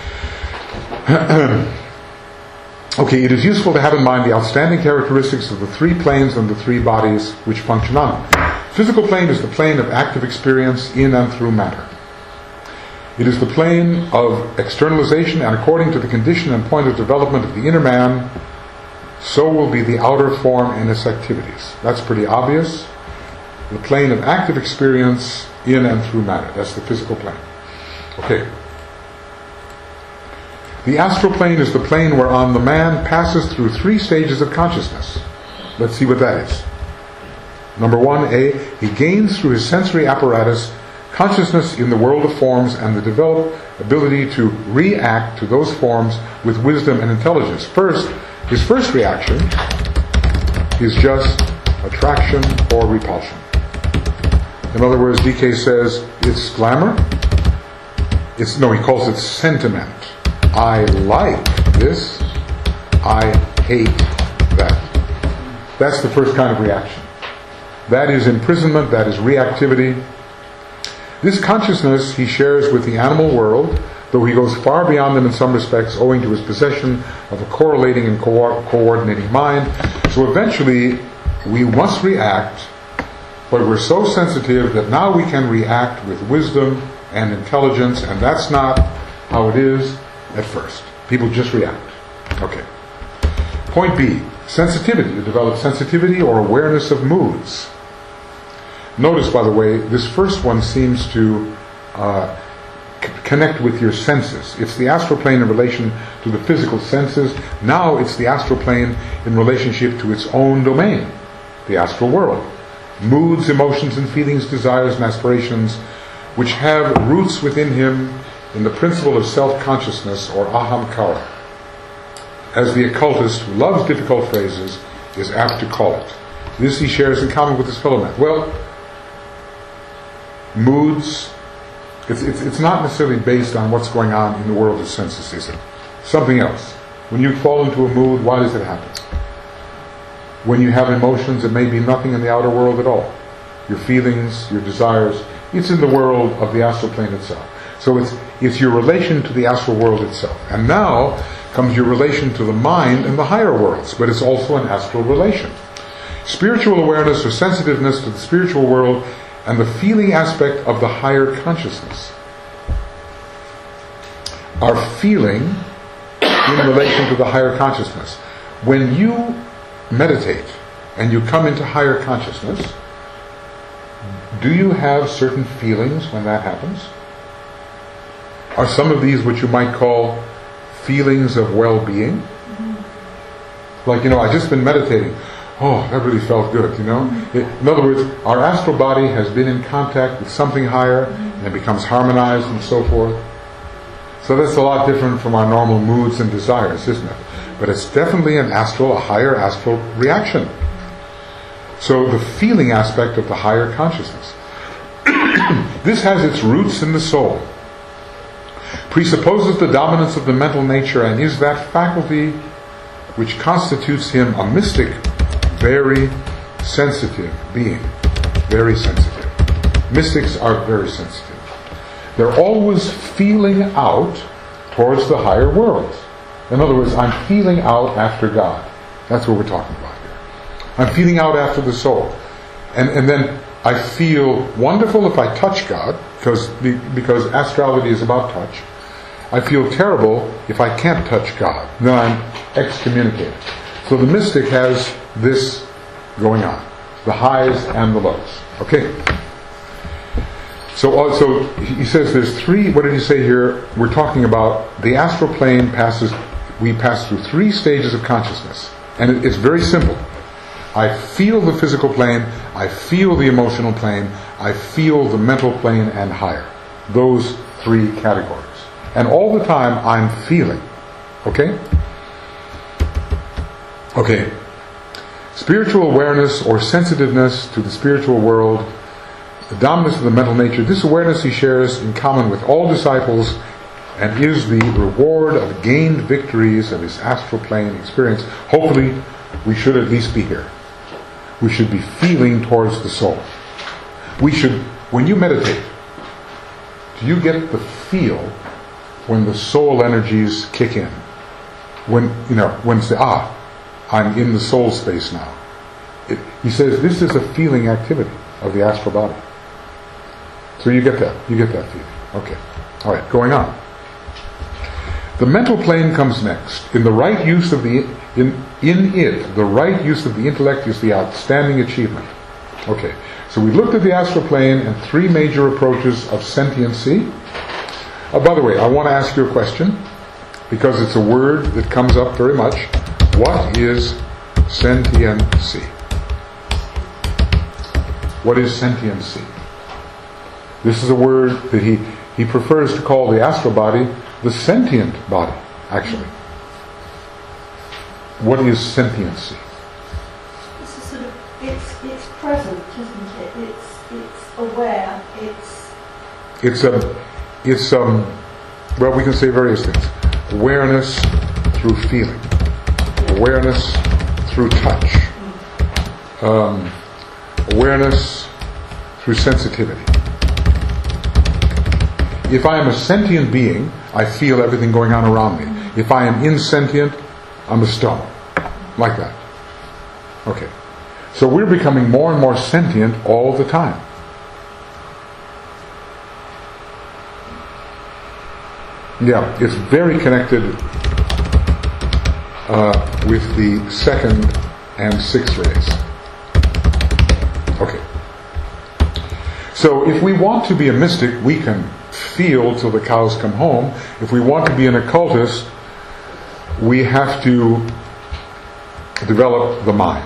Okay, it is useful to have in mind the outstanding characteristics of the three planes and the three bodies which function on them. Physical plane is the plane of active experience in and through matter. It is the plane of externalization, and according to the condition and point of development of the inner man, so will be the outer form and its activities. That's pretty obvious. The plane of active experience in and through matter. That's the physical plane. Okay. The astral plane is the plane whereon the man passes through three stages of consciousness. Let's see what that is. Number one, A, he gains through his sensory apparatus consciousness in the world of forms and the developed ability to react to those forms with wisdom and intelligence. First, his first reaction is just attraction or repulsion. In other words, D K says it's glamour. It's no, he calls it sentiment. I like this. I hate that. That's the first kind of reaction. That is imprisonment. That is reactivity. This consciousness he shares with the animal world, though he goes far beyond them in some respects, owing to his possession of a correlating and co- coordinating mind. So eventually, we must react, but we're so sensitive that now we can react with wisdom and intelligence, and that's not how it is at first. People just react. Okay. Point B, sensitivity. To develop sensitivity or awareness of moods. Notice, by the way, this first one seems to uh, c- connect with your senses. It's the astral plane in relation to the physical senses. Now it's the astral plane in relationship to its own domain, the astral world. Moods, emotions, and feelings, desires, and aspirations, which have roots within him in the principle of self-consciousness, or ahamkara, as the occultist who loves difficult phrases is apt to call it. This he shares in common with his fellow man. Well, moods, it's, it's, it's not necessarily based on what's going on in the world of senses, is it? Something else. When you fall into a mood, why does it happen? When you have emotions, it may be nothing in the outer world at all. Your feelings, your desires, it's in the world of the astral plane itself. So it's it's your relation to the astral world itself. And now comes your relation to the mind and the higher worlds, but it's also an astral relation. Spiritual awareness or sensitiveness to the spiritual world and the feeling aspect of the higher consciousness. Our feeling in relation to the higher consciousness. When you meditate and you come into higher consciousness, do you have certain feelings when that happens? Are some of these what you might call feelings of well-being? Mm-hmm. Like, you know, I've just been meditating. Oh, that really felt good, you know? Mm-hmm. It, in other words, our astral body has been in contact with something higher, mm-hmm. and it becomes harmonized and so forth. So that's a lot different from our normal moods and desires, isn't it? But it's definitely an astral, a higher astral reaction. So the feeling aspect of the higher consciousness. This has its roots in the soul. Presupposes the dominance of the mental nature, and is that faculty which constitutes him a mystic, very sensitive being. Very sensitive. Mystics are very sensitive. They're always feeling out towards the higher worlds. In other words, I'm feeling out after God. That's what we're talking about here. I'm feeling out after the soul. And, and then I feel wonderful if I touch God, because, because astrality is about touch. I feel terrible if I can't touch God. Then I'm excommunicated. So the mystic has this going on. The highs and the lows. Okay. So also, he says there's three, what did he say here? We're talking about the astral plane passes, we pass through three stages of consciousness. And it's very simple. I feel the physical plane, I feel the emotional plane, I feel the mental plane and higher. Those three categories. And all the time I'm feeling. Okay? Okay. Spiritual awareness or sensitiveness to the spiritual world, the dominance of the mental nature, this awareness he shares in common with all disciples and is the reward of gained victories of his astral plane experience. Hopefully, we should at least be here. We should be feeling towards the soul. We should, when you meditate, do you get the feel when the soul energies kick in? When, you know, when say, ah, I'm in the soul space now. It, he says this is a feeling activity of the astral body. So you get that. You get that feeling. Okay. All right, going on. The mental plane comes next. In the right use of the in in it, the right use of the intellect is the outstanding achievement. Okay, so we looked at the astral plane and three major approaches of sentiency. Uh, by the way, I want to ask you a question because it's a word that comes up very much. What is sentiency? What is sentiency? This is a word that he, he prefers to call the astral body the sentient body, actually. What is sentiency? It's a sort of, it's it's present, isn't it? It's it's aware. It's It's a, it's um, well, we can say various things. Awareness through feeling, awareness through touch, um, awareness through sensitivity. If I am a sentient being, I feel everything going on around me. If I am insentient, I'm a stone. Like that. Okay. So we're becoming more and more sentient all the time. Yeah, it's very connected uh, with the second and sixth rays. Okay. So if we want to be a mystic, we can feel till the cows come home. If we want to be an occultist, we have to develop the mind.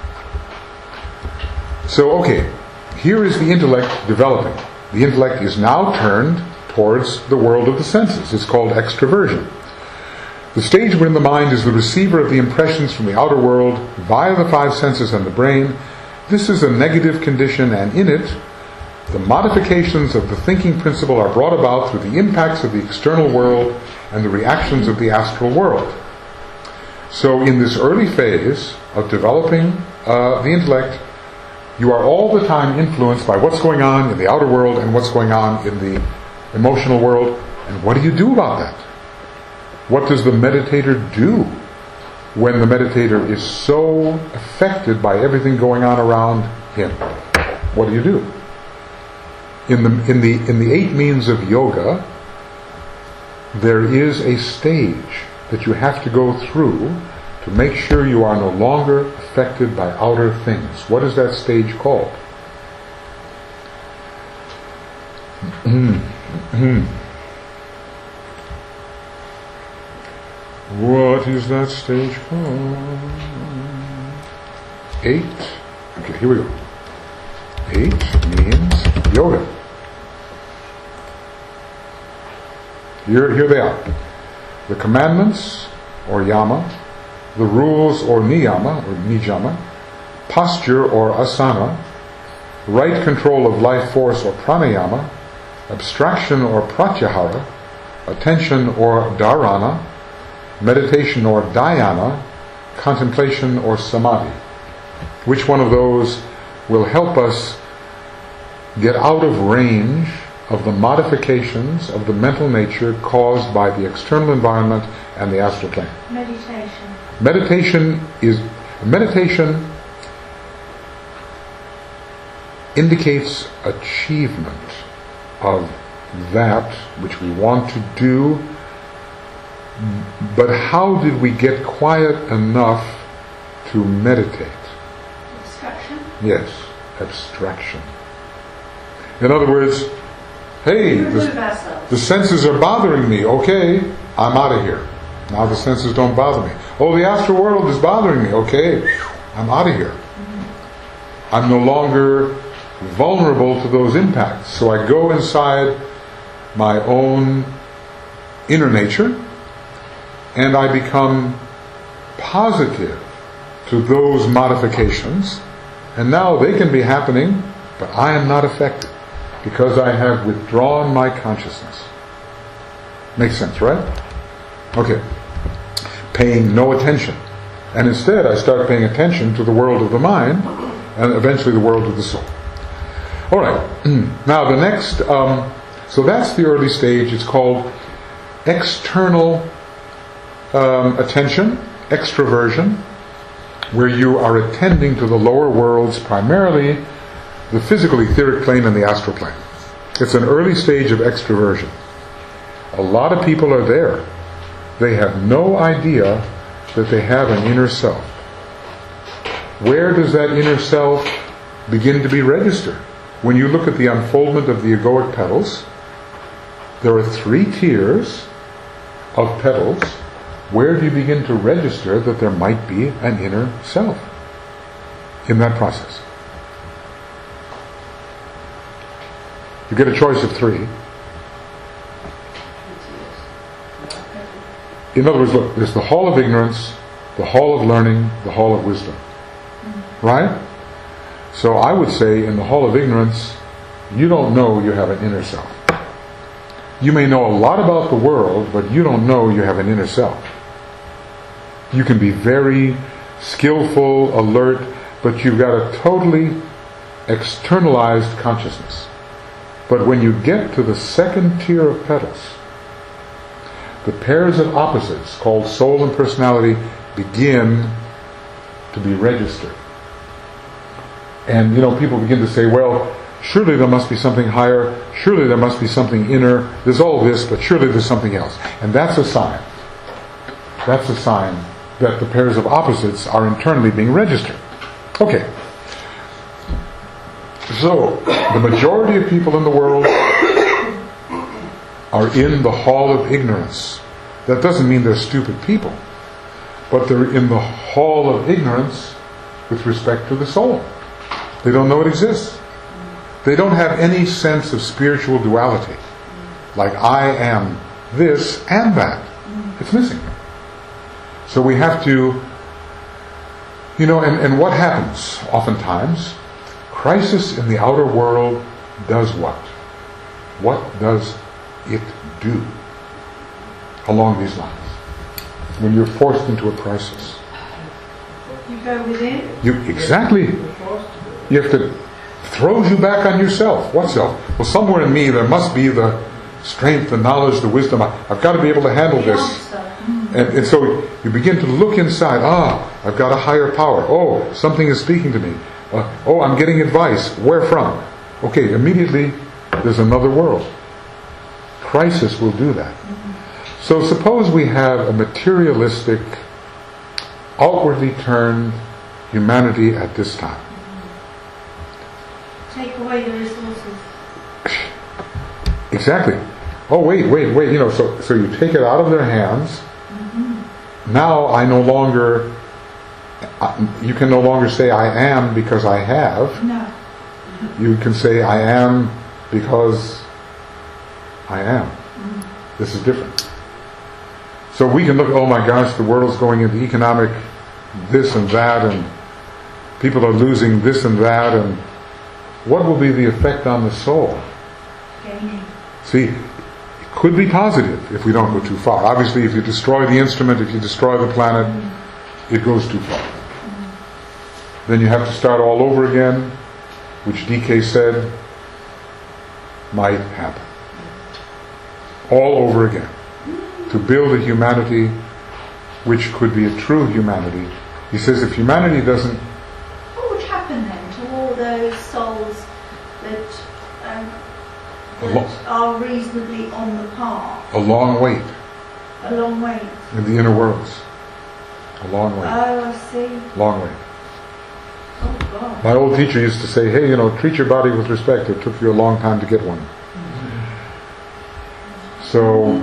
So, okay, here is the intellect developing. The intellect is now turned towards the world of the senses. It's called extroversion. The stage wherein the mind is the receiver of the impressions from the outer world via the five senses and the brain. This is a negative condition, and in it, the modifications of the thinking principle are brought about through the impacts of the external world and the reactions of the astral world. So in this early phase of developing uh, the intellect, you are all the time influenced by what's going on in the outer world and what's going on in the emotional world. And what do you do about that? What does the meditator do when the meditator is so affected by everything going on around him? What do you do? In the in the in the eight means of yoga, there is a stage that you have to go through to make sure you are no longer affected by outer things. What is that stage called? What is that stage called? Eight. Okay, here we go. Eight means yoga. Here, here they are. The commandments, or yama, the rules, or niyama, or nijama, posture, or asana, right control of life force, or pranayama, abstraction, or pratyahara, attention, or dharana, meditation, or dhyana, contemplation, or samadhi. Which one of those will help us get out of range of the modifications of the mental nature caused by the external environment and the astral plane? meditation. Meditation is meditation indicates achievement of that which we want to do. But how did we get quiet enough to meditate? Abstraction. Yes, abstraction. In other words, hey, Remove the, ourselves. the senses are bothering me. Okay, I'm out of here. Now the senses don't bother me. Oh, the astral world is bothering me. Okay, I'm out of here. Mm-hmm. I'm no longer vulnerable to those impacts. So I go inside my own inner nature and I become positive to those modifications. And now they can be happening, but I am not affected because I have withdrawn my consciousness. Makes sense, right? Okay. Paying no attention. And instead I start paying attention to the world of the mind and eventually the world of the soul. Alright. Now the next, um, so that's the early stage. It's called external um, attention, extroversion, where you are attending to the lower worlds, primarily the physical etheric plane and the astral plane. It's an early stage of extroversion. A lot of people are there. They have no idea that they have an inner self. Where does that inner self begin to be registered? When you look at the unfoldment of the egoic petals, there are three tiers of petals. Where do you begin to register that there might be an inner self in that process? You get a choice of three. In other words, look, there's the hall of ignorance, the hall of learning, the hall of wisdom. Right? So I would say in the hall of ignorance, you don't know you have an inner self. You may know a lot about the world, but you don't know you have an inner self. You can be very skillful, alert, but you've got a totally externalized consciousness. But when you get to the second tier of petals, the pairs of opposites called soul and personality begin to be registered. And you know, people begin to say, well, surely there must be something higher, surely there must be something inner, there's all this, but surely there's something else. And that's a sign. That's a sign that the pairs of opposites are internally being registered. Okay. So, the majority of people in the world are in the hall of ignorance. That doesn't mean they're stupid people, but they're in the hall of ignorance with respect to the soul. They don't know it exists. They don't have any sense of spiritual duality. Like, I am this and that. It's missing. So we have to, you know, and, and what happens oftentimes? Crisis in the outer world does what? What does it do along these lines? When you're forced into a crisis. You go within. You, exactly. You have to, throws you back on yourself. What self? Well, somewhere in me there must be the strength, the knowledge, the wisdom. I, I've got to be able to handle this. And, and so you begin to look inside. Ah, I've got a higher power. Oh, something is speaking to me. Uh, oh, I'm getting advice. Where from? Okay, immediately there's another world. Crisis will do that. So suppose we have a materialistic, outwardly turned humanity at this time. Take away the resources. Exactly. Oh, wait, wait, wait. You know, so so you take it out of their hands. Mm-hmm. Now I no longer. You can no longer say I am because I have. No. You can say I am because I am. Mm-hmm. This is different. So we can look. Oh my gosh, the world's going into economic this and that, and people are losing this and that, and what will be the effect on the soul? Gaining. See, it could be positive if we don't go too far. Obviously, if you destroy the instrument, if you destroy the planet, mm-hmm. it goes too far. Mm-hmm. Then you have to start all over again, which D K said might happen. All over again. To build a humanity which could be a true humanity. He says if humanity doesn't... What would happen then to all those souls that, um, that lo- are reasonably on the path? A long wait. A long wait. In the inner worlds. A long wait. Oh, I see. Long wait. Oh, God. My old teacher used to say, hey, you know, treat your body with respect. It took you a long time to get one. So,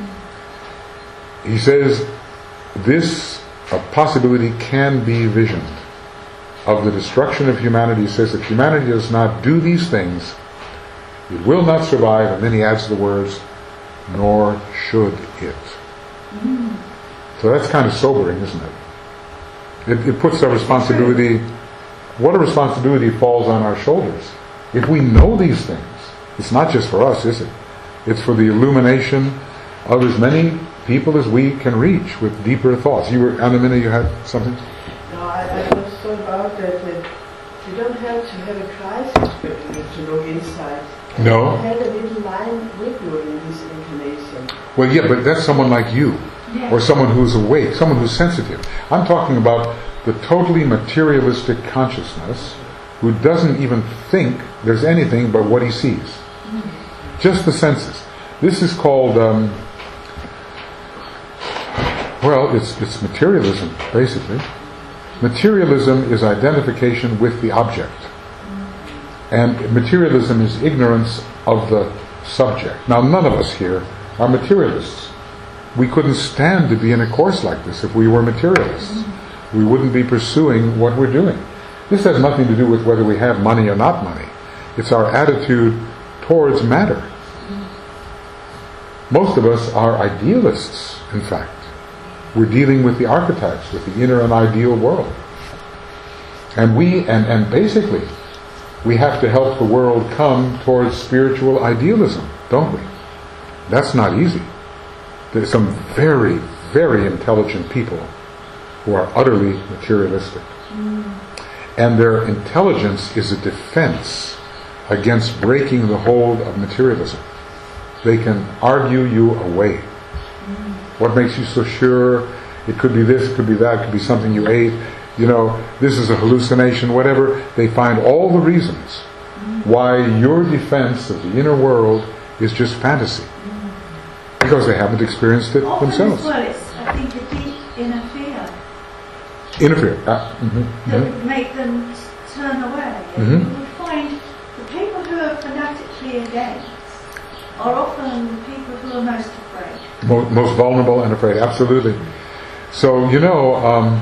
he says, this a possibility can be visioned of the destruction of humanity. He says, if humanity does not do these things, it will not survive. And then he adds the words, nor should it. Mm. So that's kind of sobering, isn't it? It, it puts our responsibility, what a responsibility falls on our shoulders. If we know these things, it's not just for us, is it? It's for the illumination of as many people as we can reach with deeper thoughts. You were, Anamina, you had something? No, I, I just thought about that. Uh, you don't have to have a crisis but you need to look inside. No. You had a little line with you in this inclination. Well, yeah, but that's someone like you. Yeah. Or someone who's awake, someone who's sensitive. I'm talking about the totally materialistic consciousness who doesn't even think there's anything but what he sees. Mm. Just the senses. This is called, um, well, it's, it's materialism, basically. Materialism is identification with the object. And materialism is ignorance of the subject. Now, none of us here are materialists. We couldn't stand to be in a course like this if we were materialists. We wouldn't be pursuing what we're doing. This has nothing to do with whether we have money or not money. It's our attitude towards matter. Most of us are idealists, in fact. We're dealing with the archetypes, with the inner and ideal world. And we, and, and basically, we have to help the world come towards spiritual idealism, don't we? That's not easy. There's some very, very intelligent people who are utterly materialistic. Mm. And their intelligence is a defense against breaking the hold of materialism. They can argue you away. Mm. What makes you so sure? It could be this, it could be that, it could be something you ate. You know, this is a hallucination, whatever. They find all the reasons mm. why your defense of the inner world is just fantasy. Mm. Because they haven't experienced it Often themselves. As well, it's, I think, a deep inner fear. Inner fear. Ah, mm-hmm, that mm-hmm. would make them turn away. Mm-hmm. You would find the people who are fanatically against are often the people who are most afraid. Most, most vulnerable and afraid, absolutely. So, you know, um,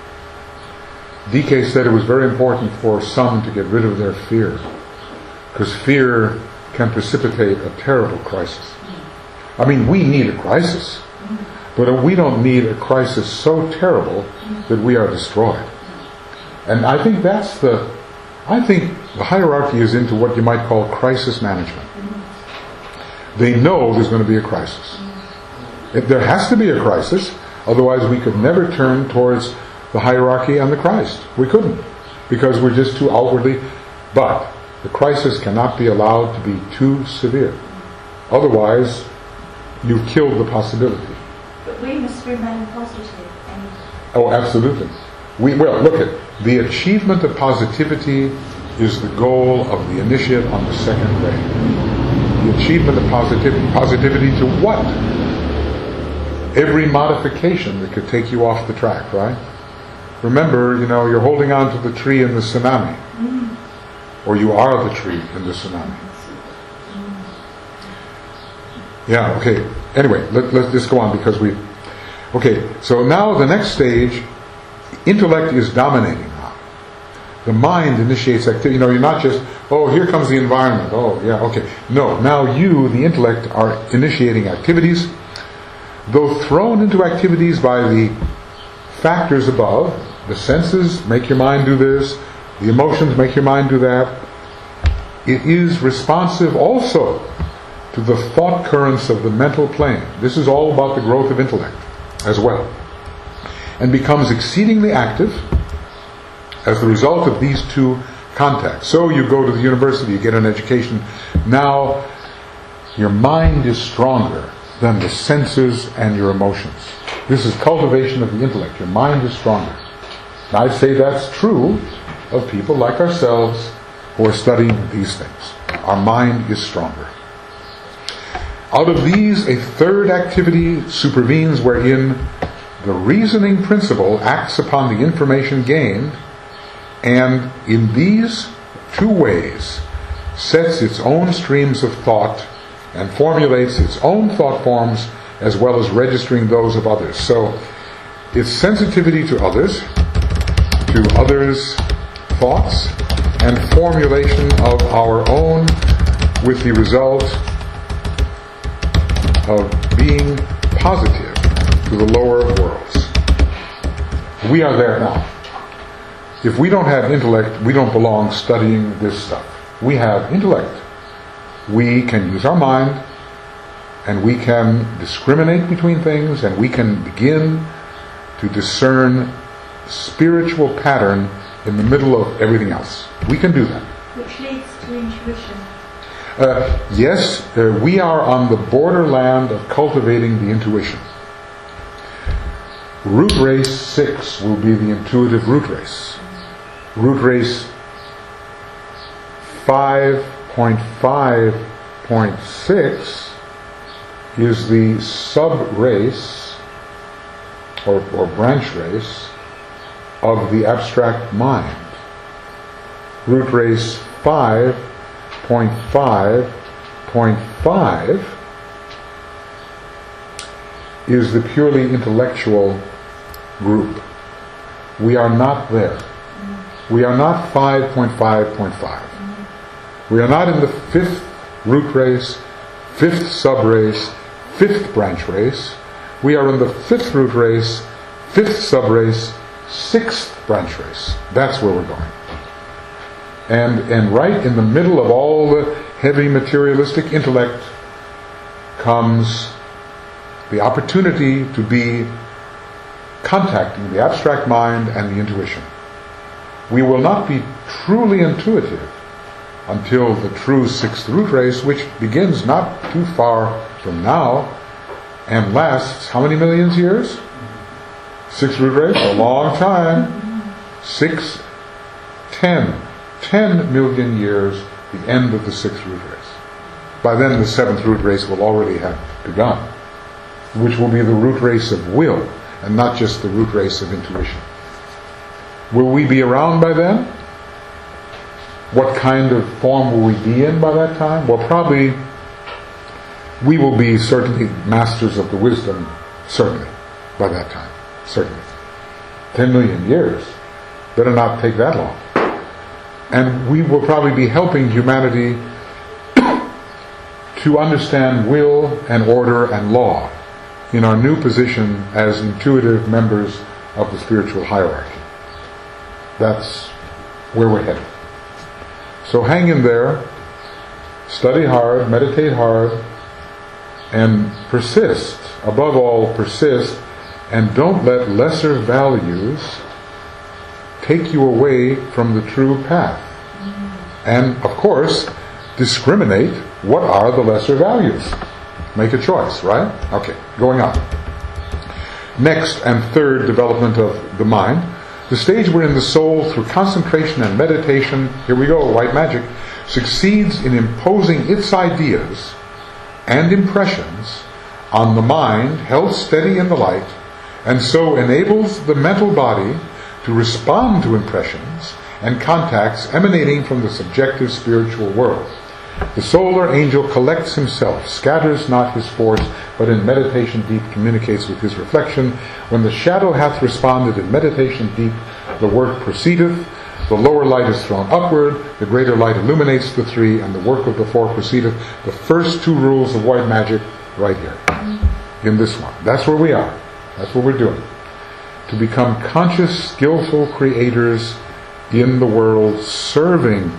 D K said it was very important for some to get rid of their fear, because fear can precipitate a terrible crisis. I mean, we need a crisis, but we don't need a crisis so terrible that we are destroyed. And I think that's the, I think the hierarchy is into what you might call crisis management. They know there's going to be a crisis. If there has to be a crisis, otherwise we could never turn towards the hierarchy and the Christ. We couldn't, because we're just too outwardly. But the crisis cannot be allowed to be too severe. Otherwise, you've killed the possibility. But we must remain positive. And oh, absolutely. We well look at the achievement of positivity is the goal of the initiate on the second ray. The achievement of positivity. Positivity to what? Every modification that could take you off the track, right? Remember, you know, you're holding on to the tree in the tsunami. Mm. Or you are the tree in the tsunami. Mm. Yeah, okay. Anyway, let, let's just go on because we... Okay, so now the next stage, intellect is dominating now. The mind initiates activity. You know, you're not just, oh, here comes the environment. Oh, yeah, okay. No, now you, the intellect, are initiating activities. Though thrown into activities by the factors above, the senses make your mind do this, the emotions make your mind do that, it is responsive also to the thought currents of the mental plane. This is all about the growth of intellect as well. And becomes exceedingly active as the result of these two contacts. So you go to the university, you get an education. Now your mind is stronger than the senses and your emotions. This is cultivation of the intellect. Your mind is stronger. And I'd say that's true of people like ourselves who are studying these things. Our mind is stronger. Out of these, a third activity supervenes wherein the reasoning principle acts upon the information gained, and in these two ways sets its own streams of thought and formulates its own thought forms as well as registering those of others. So it's sensitivity to others, to others' thoughts, and formulation of our own, with the result of being positive to the lower worlds. We are there now. If we don't have intellect, we don't belong studying this stuff. We have intellect. We can use our mind, and we can discriminate between things, and we can begin to discern spiritual pattern in the middle of everything else. We can do that. Which leads to intuition. Uh, yes, uh, we are on the borderland of cultivating the intuition. Root race six will be the intuitive root race. Root race five point five point six is the sub-race or, or branch race of the abstract mind. Root race five point five point five is the purely intellectual group. We are not there. We are not five point five point five. We are not in the fifth root race, fifth sub-race, fifth branch race. We are in the fifth root race, fifth sub-race, sixth branch race. That's where we're going. And, and right in the middle of all the heavy materialistic intellect comes the opportunity to be contacting the abstract mind and the intuition. We will not be truly intuitive until the true sixth root race, which begins not too far from now and lasts how many millions years? Sixth root race? A long time. Six, ten. Ten million years, the end of the sixth root race. By then the seventh root race will already have begun, which will be the root race of will, and not just the root race of intuition. Will we be around by then? What kind of form will we be in by that time? Well, probably we will be certainly masters of the wisdom, certainly, by that time. Certainly. Ten million years. Better not take that long. And we will probably be helping humanity to understand will and order and law in our new position as intuitive members of the spiritual hierarchy. That's where we're headed. So hang in there, study hard, meditate hard, and persist. Above all, persist, and don't let lesser values take you away from the true path. And, of course, discriminate what are the lesser values. Make a choice, right? Okay, going on. Next and third development of the mind. The stage wherein the soul, through concentration and meditation, here we go, white magic, succeeds in imposing its ideas and impressions on the mind held steady in the light, and so enables the mental body to respond to impressions and contacts emanating from the subjective spiritual world. The solar angel collects himself, scatters not his force, but in meditation deep communicates with his reflection. When the shadow hath responded in meditation deep, the work proceedeth, the lower light is thrown upward, the greater light illuminates the three, and the work of the four proceedeth. The first two rules of white magic right here, in this one. That's where we are. That's what we're doing. To become conscious, skillful creators in the world, serving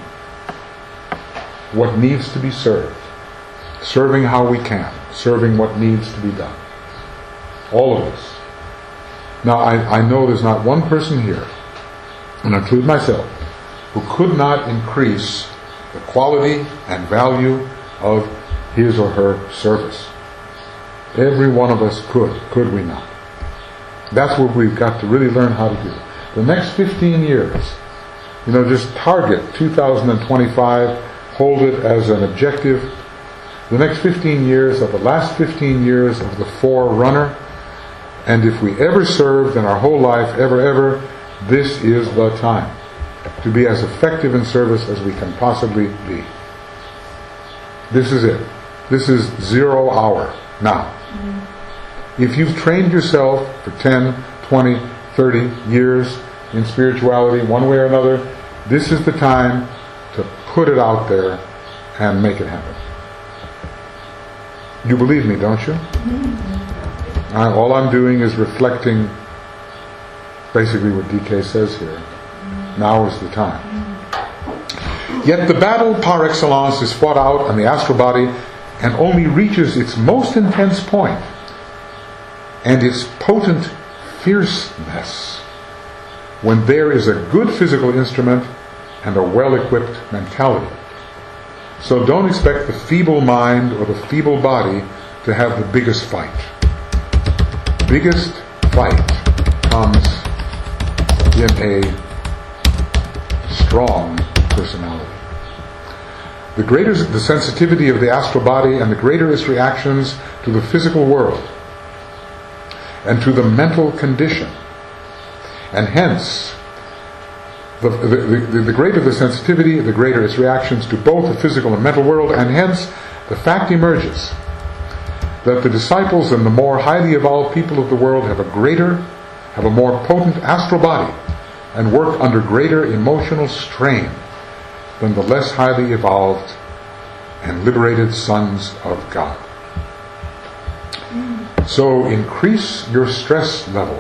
what needs to be served, serving how we can, serving what needs to be done. All of us. Now, I, I know there's not one person here, and I include myself, who could not increase the quality and value of his or her service. Every one of us could, could we not? That's what we've got to really learn how to do. The next fifteen years, you know, just target two thousand twenty-five, hold it as an objective. The next fifteen years of the last fifteen years of the forerunner, and if we ever served in our whole life, ever, ever, this is the time to be as effective in service as we can possibly be. This is it. This is zero hour now. If you've trained yourself for ten, twenty, thirty years in spirituality, one way or another, this is the time to put it out there and make it happen. You believe me, don't you? Uh, all I'm doing is reflecting basically what D K says here. Now is the time. Yet the battle par excellence is fought out on the astral body and only reaches its most intense point and its potent fierceness when there is a good physical instrument and a well-equipped mentality. So don't expect the feeble mind or the feeble body to have the biggest fight. The biggest fight comes in a strong personality. The greater the sensitivity of the astral body and the greater its reactions to the physical world and to the mental condition. And hence, the, the, the, the greater the sensitivity, the greater its reactions to both the physical and mental world, and hence the fact emerges that the disciples and the more highly evolved people of the world have a greater, have a more potent astral body and work under greater emotional strain than the less highly evolved and liberated sons of God. Mm. So increase your stress level.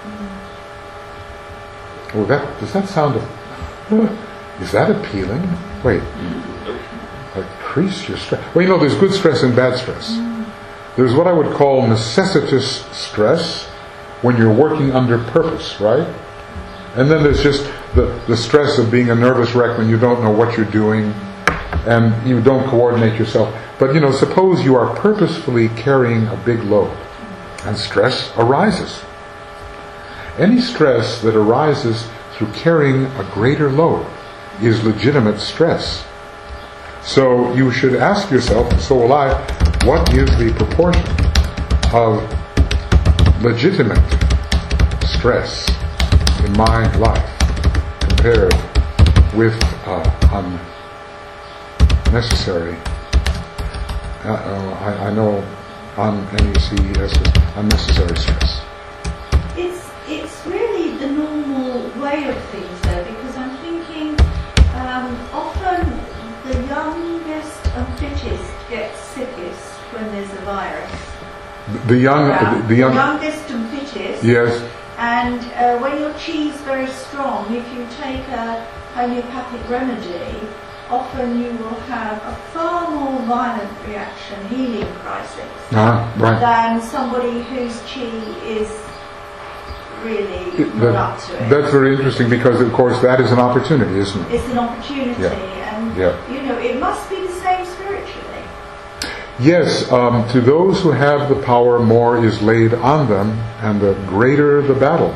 Mm. Oh, that does that sound? Is that appealing? Wait, increase your stress. Well, you know, there's good stress and bad stress. Mm. There's what I would call necessitous stress when you're working under purpose, right? And then there's just the, the stress of being a nervous wreck when you don't know what you're doing and you don't coordinate yourself. But, you know, suppose you are purposefully carrying a big load and stress arises. Any stress that arises through carrying a greater load is legitimate stress. So you should ask yourself, and so will I, what is the proportion of legitimate stress in my life compared with uh, unnecessary, uh, I, I know un, N E C E S, unnecessary stress. It's, it's really the normal way of things though, because I'm thinking um, often the youngest and fittest get sickest when there's a virus. The young, Around. the young, the youngest and fittest. Yes. And uh, when your chi's very strong, if you take a homeopathic remedy, often you will have a far more violent reaction, healing crisis, ah, right. than somebody whose chi is really It, not that, up to it. That's very interesting because, of course, that is an opportunity, isn't it? It's an opportunity, Yeah. and Yeah. you know it must be the same spiritually. Yes, um, to those who have the power, more is laid on them, and the greater the battle.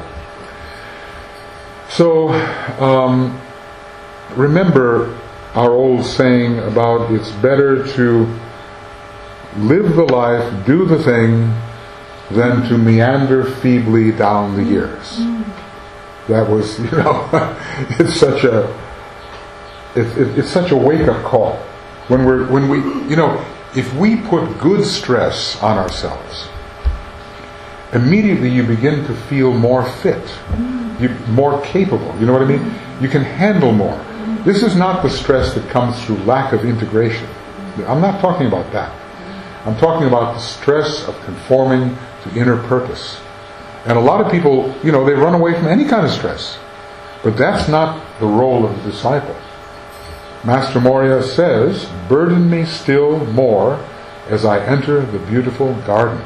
So, um, remember our old saying about it's better to live the life, do the thing, than to meander feebly down the years. Mm. That was, you know, it's such a, it, it, it's such a wake-up call when we're when we, you know. If we put good stress on ourselves, immediately you begin to feel more fit, you more capable. You know what I mean? You can handle more. This is not the stress that comes through lack of integration. I'm not talking about that. I'm talking about the stress of conforming to inner purpose. And a lot of people, you know, they run away from any kind of stress. But that's not the role of the disciple. Master Moria says, burden me still more as I enter the beautiful garden.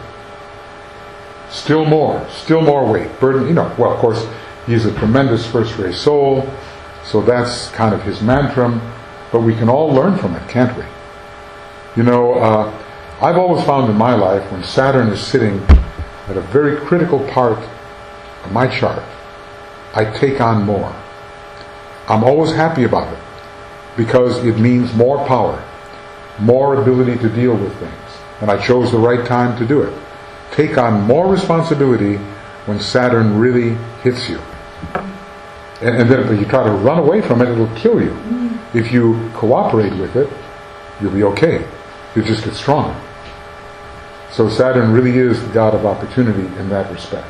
Still more, still more weight. Burden, you know, well, of course, he's a tremendous first-rate soul, so that's kind of his mantra, but we can all learn from it, can't we? You know, uh, I've always found in my life, when Saturn is sitting at a very critical part of my chart, I take on more. I'm always happy about it, because it means more power, more ability to deal with things. And I chose the right time to do it. Take on more responsibility when Saturn really hits you. And, and then if you try to run away from it, it'll kill you. If you cooperate with it, you'll be okay. You'll just get stronger. So Saturn really is the god of opportunity in that respect.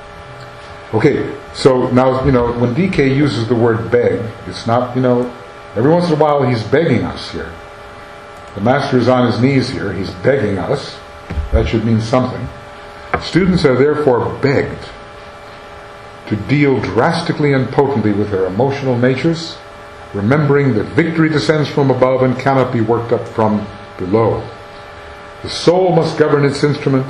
Okay, so now, you know, when D K uses the word beg, it's not, you know, every once in a while he's begging us here. The Master is on his knees here. He's begging us. That should mean something. Students are therefore begged to deal drastically and potently with their emotional natures, remembering that victory descends from above and cannot be worked up from below. The soul must govern its instrument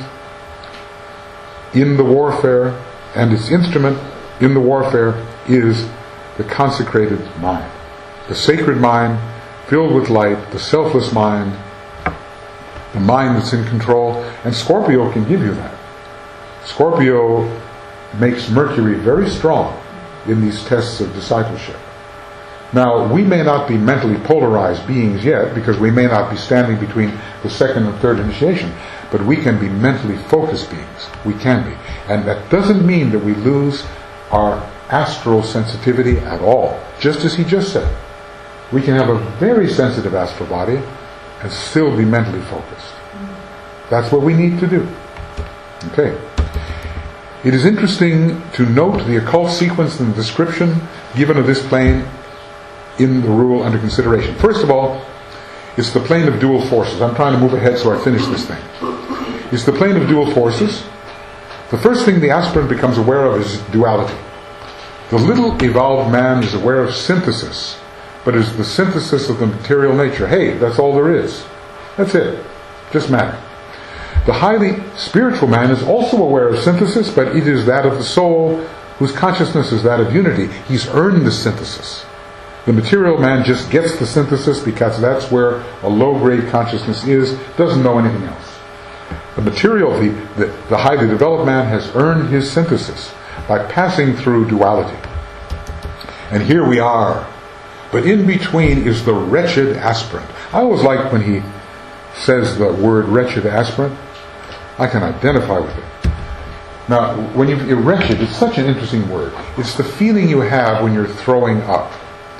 in the warfare, and its instrument in the warfare is the consecrated mind. The sacred mind, filled with light, the selfless mind, the mind that's in control, and Scorpio can give you that. Scorpio makes Mercury very strong in these tests of discipleship. Now, we may not be mentally polarized beings yet, because we may not be standing between the second and third initiation, but we can be mentally focused beings. We can be. And that doesn't mean that we lose our astral sensitivity at all. Just as he just said. We can have a very sensitive astral body and still be mentally focused. That's what we need to do. Okay. It is interesting to note the occult sequence and the description given of this plane in the rule under consideration. First of all, it's the plane of dual forces. I'm trying to move ahead so I finish this thing. It's the plane of dual forces. The first thing the aspirant becomes aware of is duality. The little evolved man is aware of synthesis, but is the synthesis of the material nature. Hey, that's all there is. That's it. Just matter. The highly spiritual man is also aware of synthesis, but it is that of the soul whose consciousness is that of unity. He's earned the synthesis. The material man just gets the synthesis because that's where a low-grade consciousness is, doesn't know anything else. The material, the, the, the highly developed man has earned his synthesis by passing through duality. And here we are. But in between is the wretched aspirant. I always like when he says the word wretched aspirant. I can identify with it. Now, when you, you're wretched, it's such an interesting word. It's the feeling you have when you're throwing up.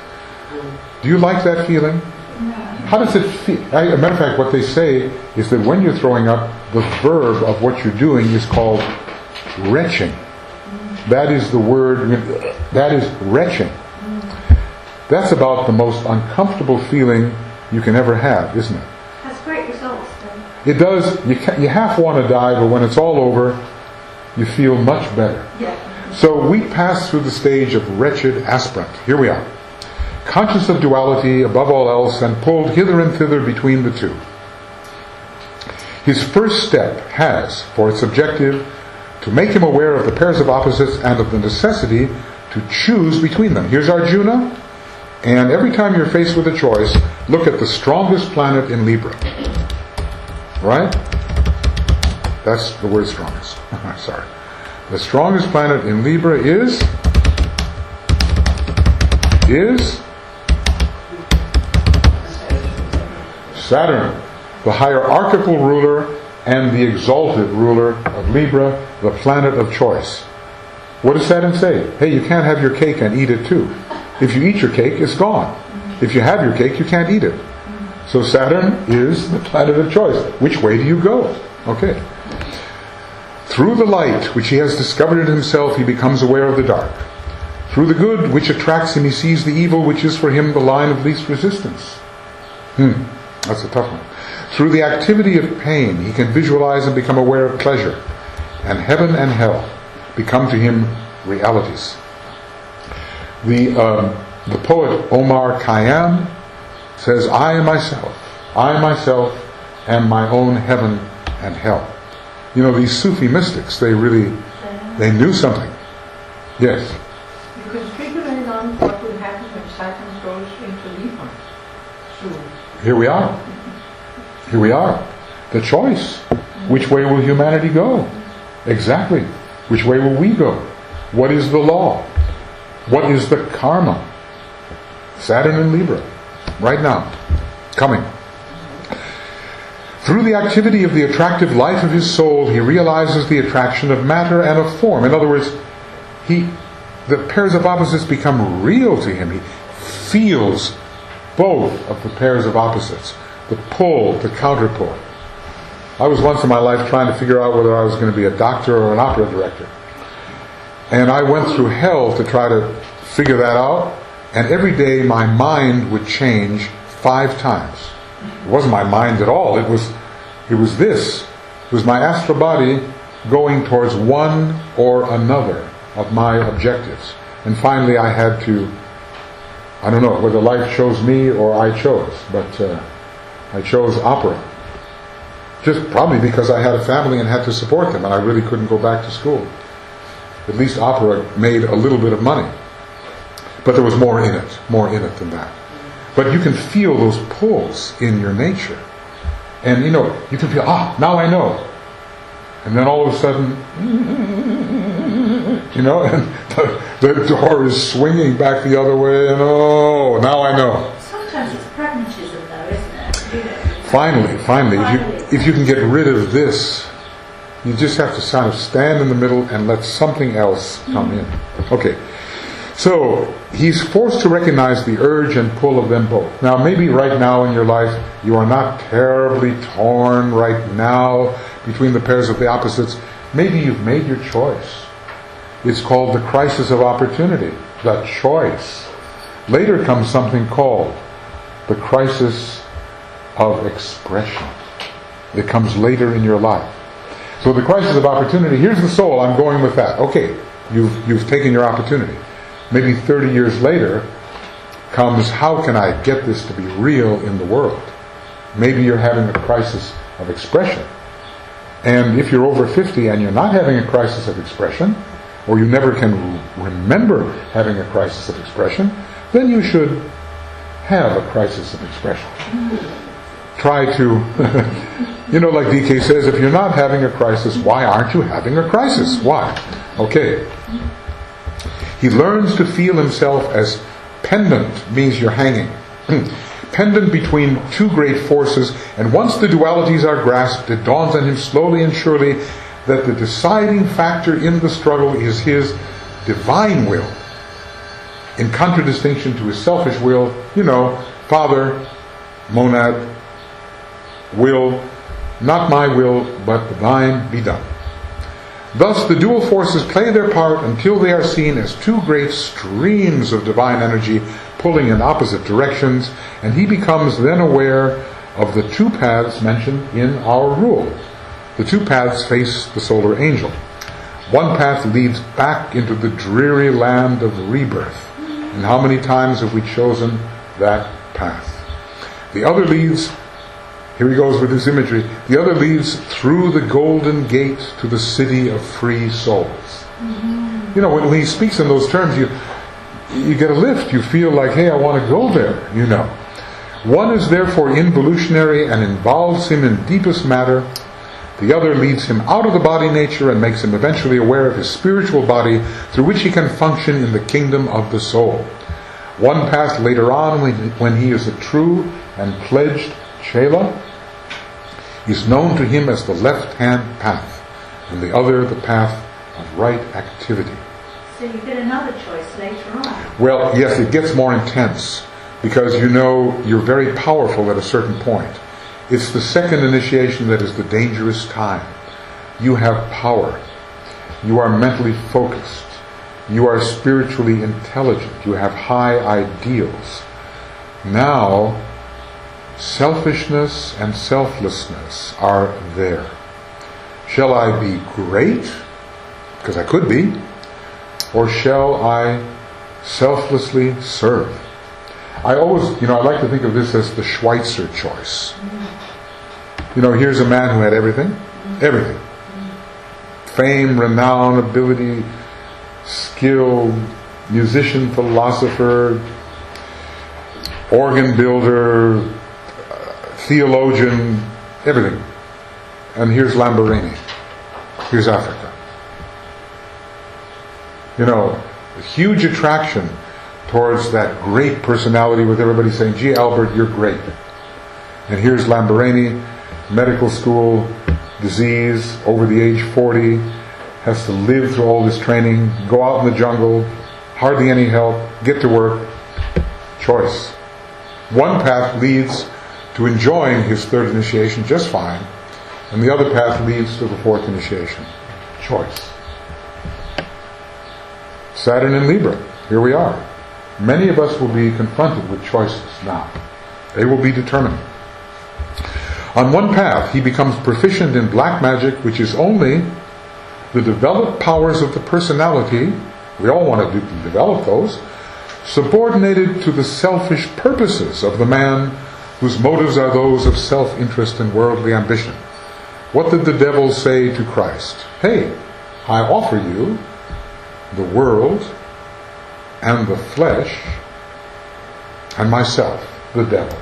Do you like that feeling? No. How does it feel? As a matter of fact, what they say is that when you're throwing up, the verb of what you're doing is called retching. That is the word, that is retching. That's about the most uncomfortable feeling you can ever have, isn't it? Has great results though. It does. You, ca- you half want to die, but when it's all over, you feel much better. Yeah. So we pass through the stage of wretched aspirant. Here we are. Conscious of duality above all else and pulled hither and thither between the two. His first step has for its objective to make him aware of the pairs of opposites and of the necessity to choose between them. Here's Arjuna, and every time you're faced with a choice, look at the strongest planet in Libra. Right? That's the word strongest. Sorry. The strongest planet in Libra is is Saturn, the hierarchical ruler and the exalted ruler of Libra, the planet of choice. What does Saturn say? Hey, you can't have your cake and eat it too. If you eat your cake, it's gone. If you have your cake, you can't eat it. So Saturn is the planet of choice. Which way do you go? Okay. Through the light which he has discovered in himself, he becomes aware of the dark. Through the good which attracts him, he sees the evil which is for him the line of least resistance. Hmm, that's a tough one. Through the activity of pain, he can visualize and become aware of pleasure. And heaven and hell become to him realities. The, um, the poet Omar Khayyam says, I myself, I myself am my own heaven and hell. You know, these Sufi mystics, they really, they knew something. Yes. You can speculate on what will happen when Saturn goes into Libra soon. Here we are. Here we are. The choice. Which way will humanity go? Exactly. Which way will we go? What is the law? What is the karma? Saturn in Libra. Right now. Coming. Through the activity of the attractive life of his soul, he realizes the attraction of matter and of form. In other words, he, the pairs of opposites become real to him. He feels both of the pairs of opposites. The pull, the counterpull. I was once in my life trying to figure out whether I was going to be a doctor or an opera director. And I went through hell to try to figure that out. And every day my mind would change five times. It wasn't my mind at all. It was, it was this. It was my astral body going towards one or another of my objectives. And finally I had to, I don't know whether life chose me or I chose, but uh, I chose opera. Just probably because I had a family and had to support them and I really couldn't go back to school. At least opera made a little bit of money. But there was more in it, more in it than that. But you can feel those pulls in your nature. And you know, you can feel, ah, now I know. And then all of a sudden, you know, and the, the door is swinging back the other way, and oh, now I know. Sometimes it's pragmatism though, isn't it? You know, Finally, finally, if you, if you can get rid of this, you just have to kind of stand in the middle and let something else come in. Okay. So, he's forced to recognize the urge and pull of them both. Now, maybe right now in your life, you are not terribly torn right now between the pairs of the opposites. Maybe you've made your choice. It's called the crisis of opportunity, the choice. Later comes something called the crisis of expression. It comes later in your life. So the crisis of opportunity, here's the soul, I'm going with that. Okay, you've, you've taken your opportunity. Maybe thirty years later comes, how can I get this to be real in the world? Maybe you're having a crisis of expression. And if you're over fifty and you're not having a crisis of expression, or you never can remember having a crisis of expression, then you should have a crisis of expression. Try to, you know, like D K says, if you're not having a crisis, why aren't you having a crisis? Why? Okay. He learns to feel himself as pendant, means you're hanging. Pendant between two great forces, and once the dualities are grasped, it dawns on him slowly and surely that the deciding factor in the struggle is his divine will, in contradistinction to his selfish will. You know, Father, monad, will, not my will, but thine be done. Thus the dual forces play their part until they are seen as two great streams of divine energy pulling in opposite directions, and he becomes then aware of the two paths mentioned in our rule. The two paths face the solar angel. One path leads back into the dreary land of rebirth. And how many times have we chosen that path? The other leads, here he goes with his imagery, the other leads through the golden gate to the city of free souls. Mm-hmm. You know, when he speaks in those terms, you you get a lift. You feel like, hey, I want to go there, you know. One is therefore involutionary and involves him in deepest matter. The other leads him out of the body nature and makes him eventually aware of his spiritual body through which he can function in the kingdom of the soul. One path later on, when, when he is a true and pledged Chela, is known to him as the left-hand path, and the other the path of right activity. So you get another choice later on. Well, yes, it gets more intense, because you know you're very powerful at a certain point. It's the second initiation that is the dangerous time. You have power. You are mentally focused. You are spiritually intelligent. You have high ideals. Now, selfishness and selflessness are there. Shall I be great? Because I could be. Or shall I selflessly serve? I always, you know, I like to think of this as the Schweitzer choice. You know, here's a man who had everything. Everything. Fame, renown, ability, skill, musician, philosopher, organ builder, theologian, everything. And here's Lamborghini. Here's Africa. You know, a huge attraction towards that great personality with everybody saying, gee, Albert, you're great. And here's Lamborghini, medical school, disease, over the age forty, has to live through all this training, go out in the jungle, hardly any help, get to work. Choice. One path leads to enjoying his third initiation just fine, and the other path leads to the fourth initiation. Choice. Saturn in Libra. Here we are. Many of us will be confronted with choices now. They will be determined. On one path, he becomes proficient in black magic, which is only the developed powers of the personality. We all want to do, develop those, subordinated to the selfish purposes of the man whose motives are those of self-interest and worldly ambition. What did the devil say to Christ? Hey, I offer you the world and the flesh and myself, the devil.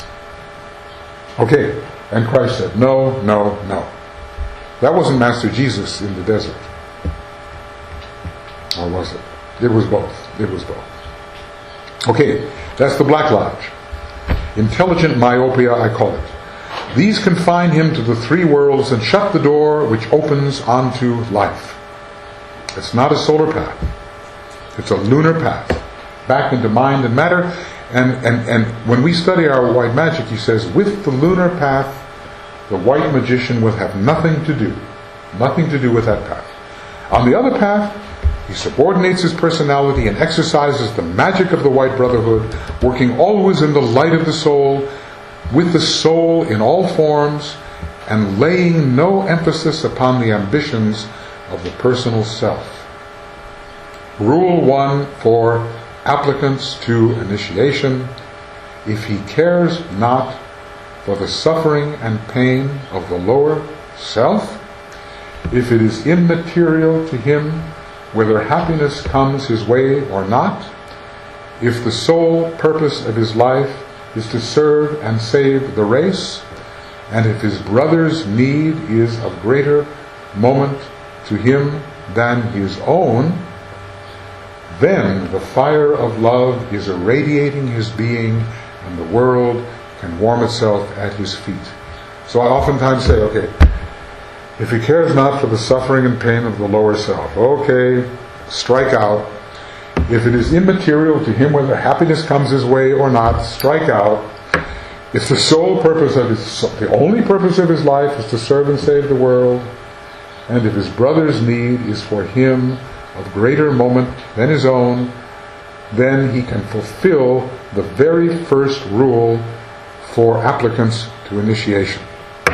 Okay, and Christ said, no, no, no. That wasn't Master Jesus in the desert. Or was it? It was both. It was both. Okay, that's the Black Lodge. Intelligent myopia, I call it. These confine him to the three worlds and shut the door which opens onto life. It's not a solar path. It's a lunar path. Back into mind and matter. And, and, and when we study our white magic, he says, with the lunar path, the white magician will have nothing to do. Nothing to do with that path. On the other path, he subordinates his personality and exercises the magic of the white brotherhood, working always in the light of the soul, with the soul in all forms, and laying no emphasis upon the ambitions of the personal self. Rule one for applicants to initiation: if he cares not for the suffering and pain of the lower self, if it is immaterial to him whether happiness comes his way or not, if the sole purpose of his life is to serve and save the race, and if his brother's need is of greater moment to him than his own, then the fire of love is irradiating his being, and the world can warm itself at his feet. So I oftentimes say, okay, if he cares not for the suffering and pain of the lower self, okay, strike out. If it is immaterial to him whether happiness comes his way or not, strike out. If the sole purpose of his, the only purpose of his life is to serve and save the world, and if his brother's need is for him of greater moment than his own, then he can fulfill the very first rule for applicants to initiation.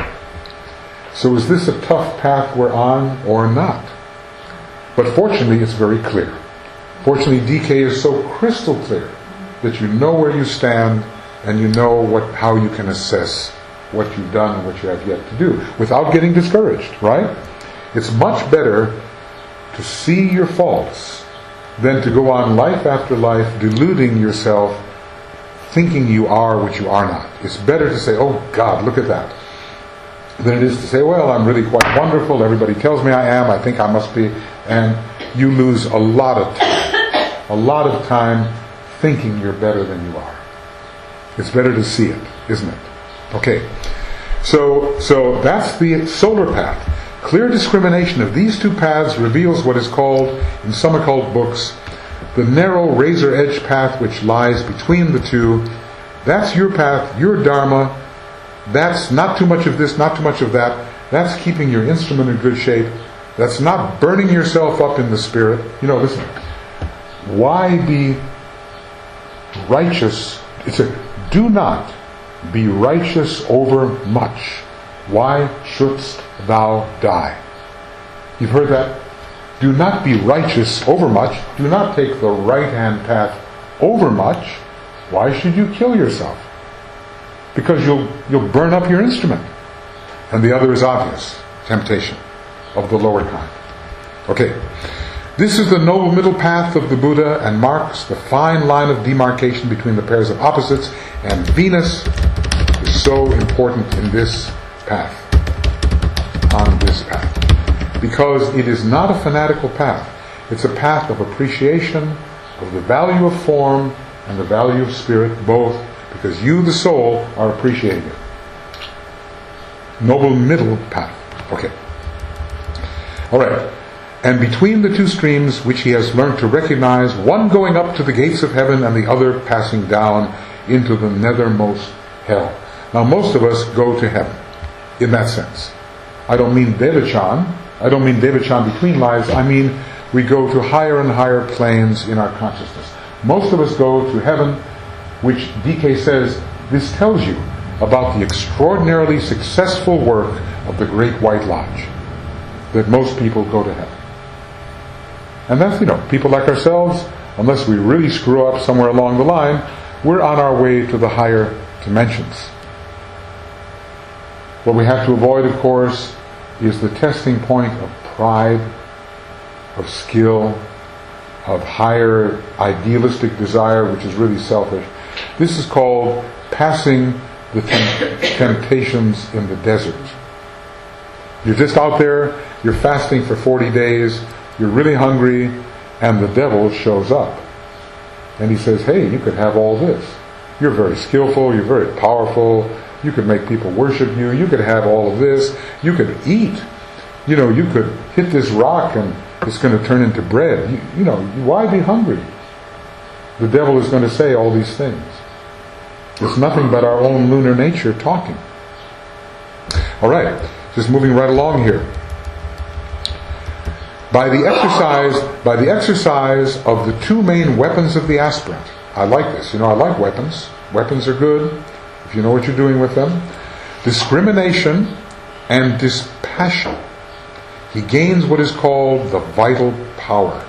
So is this a tough path we're on or not? But fortunately it's very clear. Fortunately D K is so crystal clear that you know where you stand and you know what how you can assess what you've done and what you have yet to do without getting discouraged, right? It's much better to see your faults than to go on life after life deluding yourself, thinking you are what you are not. It's better to say, oh God, look at that, than it is to say, well, I'm really quite wonderful, everybody tells me I am, I think I must be, and you lose a lot of time, a lot of time thinking you're better than you are. It's better to see it, isn't it? Okay, so so that's the solar path. Clear discrimination of these two paths reveals what is called, in some occult books, the narrow razor-edge path which lies between the two. That's your path, your dharma. That's not too much of this, not too much of that. That's keeping your instrument in good shape. That's not burning yourself up in the spirit. You know, listen, why be righteous? It's a, do not be righteous over much. Why shouldst thou die? You've heard that? Do not be righteous over much. Do not take the right-hand path over much. Why should you kill yourself? Because you'll you'll burn up your instrument. And the other is obvious. Temptation of the lower kind. Okay. This is the noble middle path of the Buddha and marks the fine line of demarcation between the pairs of opposites, and Venus is so important in this path, on this path, because it is not a fanatical path. It's a path of appreciation of the value of form and the value of spirit, both, because you, the soul, are appreciating it. Noble middle path. Okay. All right. And between the two streams which he has learned to recognize, one going up to the gates of heaven and the other passing down into the nethermost hell. Now most of us go to heaven in that sense. I don't mean Devachan. I don't mean Devachan between lives. I mean we go to higher and higher planes in our consciousness. Most of us go to heaven, which D K says, this tells you about the extraordinarily successful work of the Great White Lodge, that most people go to heaven. And that's, you know, people like ourselves, unless we really screw up somewhere along the line, we're on our way to the higher dimensions. What we have to avoid, of course, is the testing point of pride, of skill, of higher idealistic desire, which is really selfish. This is called passing the temp- temptations in the desert. You're just out there, you're fasting for forty days, you're really hungry, and the devil shows up. And he says, hey, you could have all this. You're very skillful, you're very powerful, You could make people worship you. You could have all of this. You could eat. You know, you could hit this rock and it's going to turn into bread. You, you know, why be hungry? The devil is going to say all these things. It's nothing but our own lunar nature talking. All right, just moving right along here. By the exercise, by the exercise of the two main weapons of the aspirant. I like this. You know, I like weapons. Weapons are good if you know what you're doing with them. Discrimination and dispassion. He gains what is called the vital power.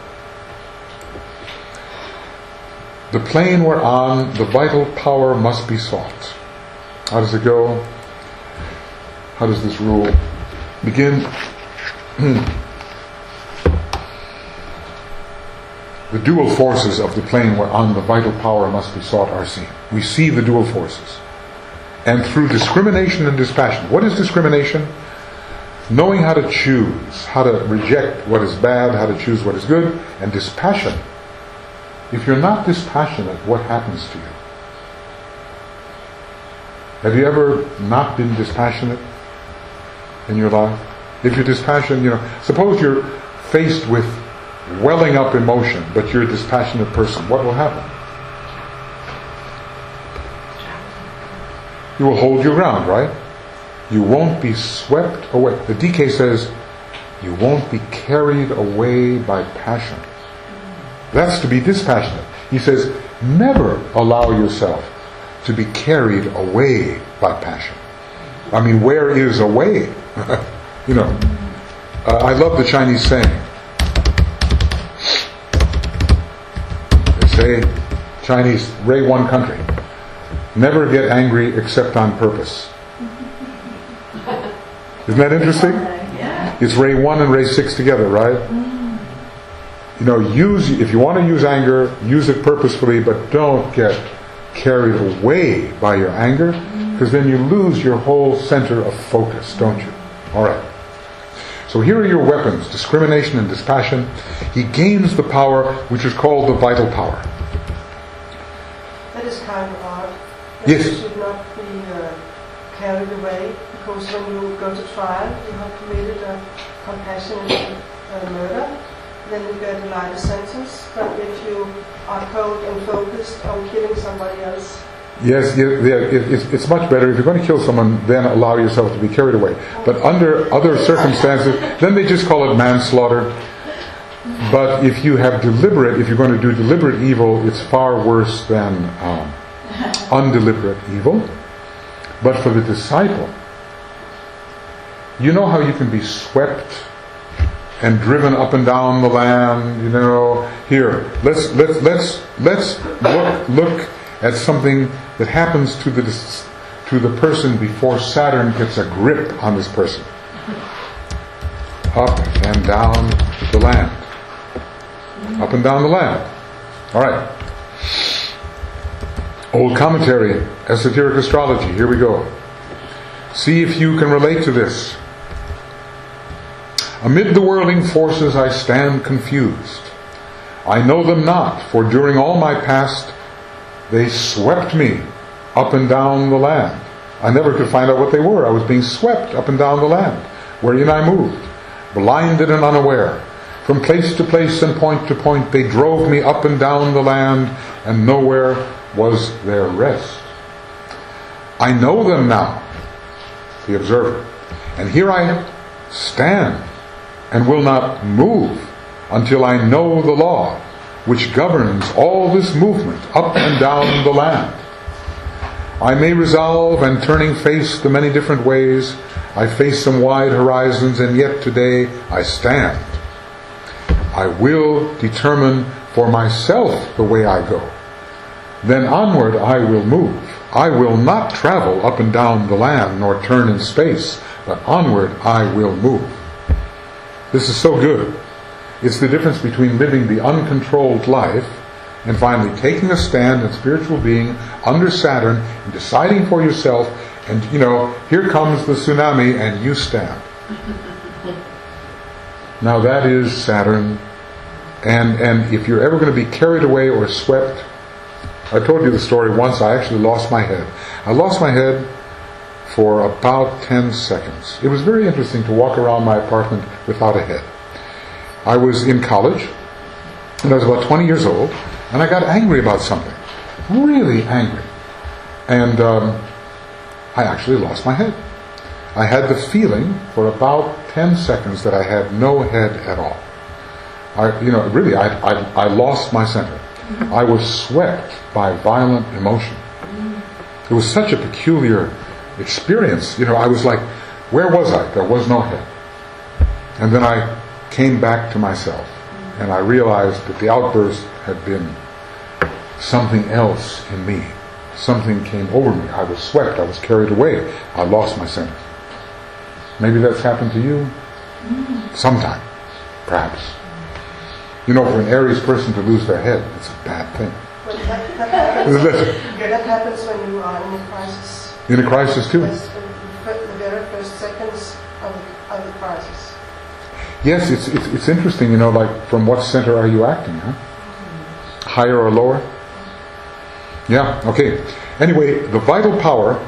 The plane we're on, the vital power must be sought. How does it go? How does this rule begin? The dual forces of the plane we're on, the vital power must be sought, are seen. We see the dual forces. And through discrimination and dispassion. What is discrimination? Knowing how to choose, how to reject what is bad, how to choose what is good. And dispassion. If you're not dispassionate, what happens to you? Have you ever not been dispassionate in your life? If you're dispassionate, you know, suppose you're faced with welling up emotion, but you're a dispassionate person, what will happen? You will hold your ground, right? You won't be swept away. The D K says, you won't be carried away by passion. That's to be dispassionate. He says, never allow yourself to be carried away by passion. I mean, where is away? You know, uh, I love the Chinese saying. They say, Chinese, Ray one country. Never get angry except on purpose. Isn't that interesting? It's Ray one and Ray six together, right? You know, use if you want to use anger, use it purposefully, but don't get carried away by your anger, because then you lose your whole center of focus, don't you? All right. So here are your weapons: discrimination and dispassion. He gains the power which is called the vital power. That is kind of odd. That Yes. You should not be uh, carried away, because when you go to trial, you have committed a compassionate uh, murder. Then you get a lighter sentence. But if you are cold and focused on killing somebody else, Yes, yeah, yeah, it, it's, it's much better if you're going to kill someone, then allow yourself to be carried away. But under other circumstances, then they just call it manslaughter. But if you have deliberate, if you're going to do deliberate evil, it's far worse than um, undeliberate evil. But for the disciple, you know how you can be swept and driven up and down the land, you know. Here, let's let's let's let's look look at something that happens to the to the person before Saturn gets a grip on this person. Up and down the land. Up and down the land. All right. Old commentary, esoteric astrology. Here we go. See if you can relate to this. Amid the whirling forces I stand confused. I know them not, for during all my past they swept me up and down the land. I never could find out what they were. I was being swept up and down the land, wherein I moved, blinded and unaware. From place to place and point to point they drove me up and down the land, and nowhere was there rest. I know them now, the observer, and here I stand, and will not move until I know the law which governs all this movement up and down the land. I may resolve, and turning face the many different ways, I face some wide horizons, and yet today I stand. I will determine for myself the way I go. Then onward I will move. I will not travel up and down the land, nor turn in space, but onward I will move. This is so good. It's the difference between living the uncontrolled life and finally taking a stand in spiritual being under Saturn and deciding for yourself, and you know, here comes the tsunami and you stand. Now that is Saturn, and and if you're ever going to be carried away or swept, I told you the story once. I actually lost my head. I lost my head for about ten seconds. It was very interesting to walk around my apartment without a head. I was in college, and I was about twenty years old, and I got angry about something. Really angry. And um, I actually lost my head. I had the feeling for about ten seconds that I had no head at all. I, you know, really, I, I, I lost my center. I was swept by violent emotion. It was such a peculiar experience. You know, I was like, where was I? There was no head. And then I came back to myself, and I realized that the outburst had been something else in me. Something came over me. I was swept. I was carried away. I lost my center. Maybe that's happened to you sometime, perhaps. You know, for an Aries person to lose their head, it's a bad thing. Well, that, that, happens, that happens when you are in a crisis. In a crisis too? That's the, the very first seconds of the, of the crisis. Yes, it's, it's it's interesting, you know, like from what center are you acting, huh? Higher or lower? Yeah, okay. Anyway, the vital power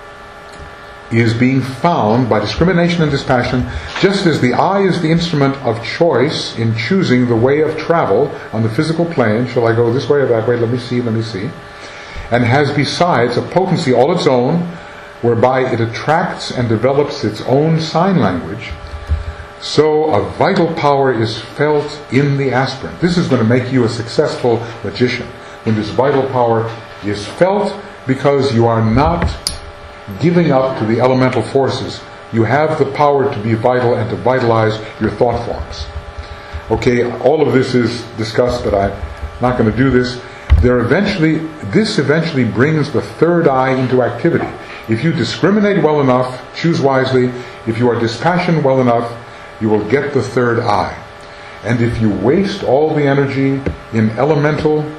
is being found by discrimination and dispassion, just as the eye is the instrument of choice in choosing the way of travel on the physical plane. Shall I go this way or that way? Let me see, let me see. And has besides a potency all its own, whereby it attracts and develops its own sign language. So a vital power is felt in the aspirant. This is going to make you a successful magician, when this vital power is felt, because you are not giving up to the elemental forces. You have the power to be vital and to vitalize your thought forms. Okay, all of this is discussed, but I'm not going to do this. There eventually, this eventually brings the third eye into activity. If you discriminate well enough, choose wisely, if you are dispassionate well enough, you will get the third eye. And if you waste all the energy in elemental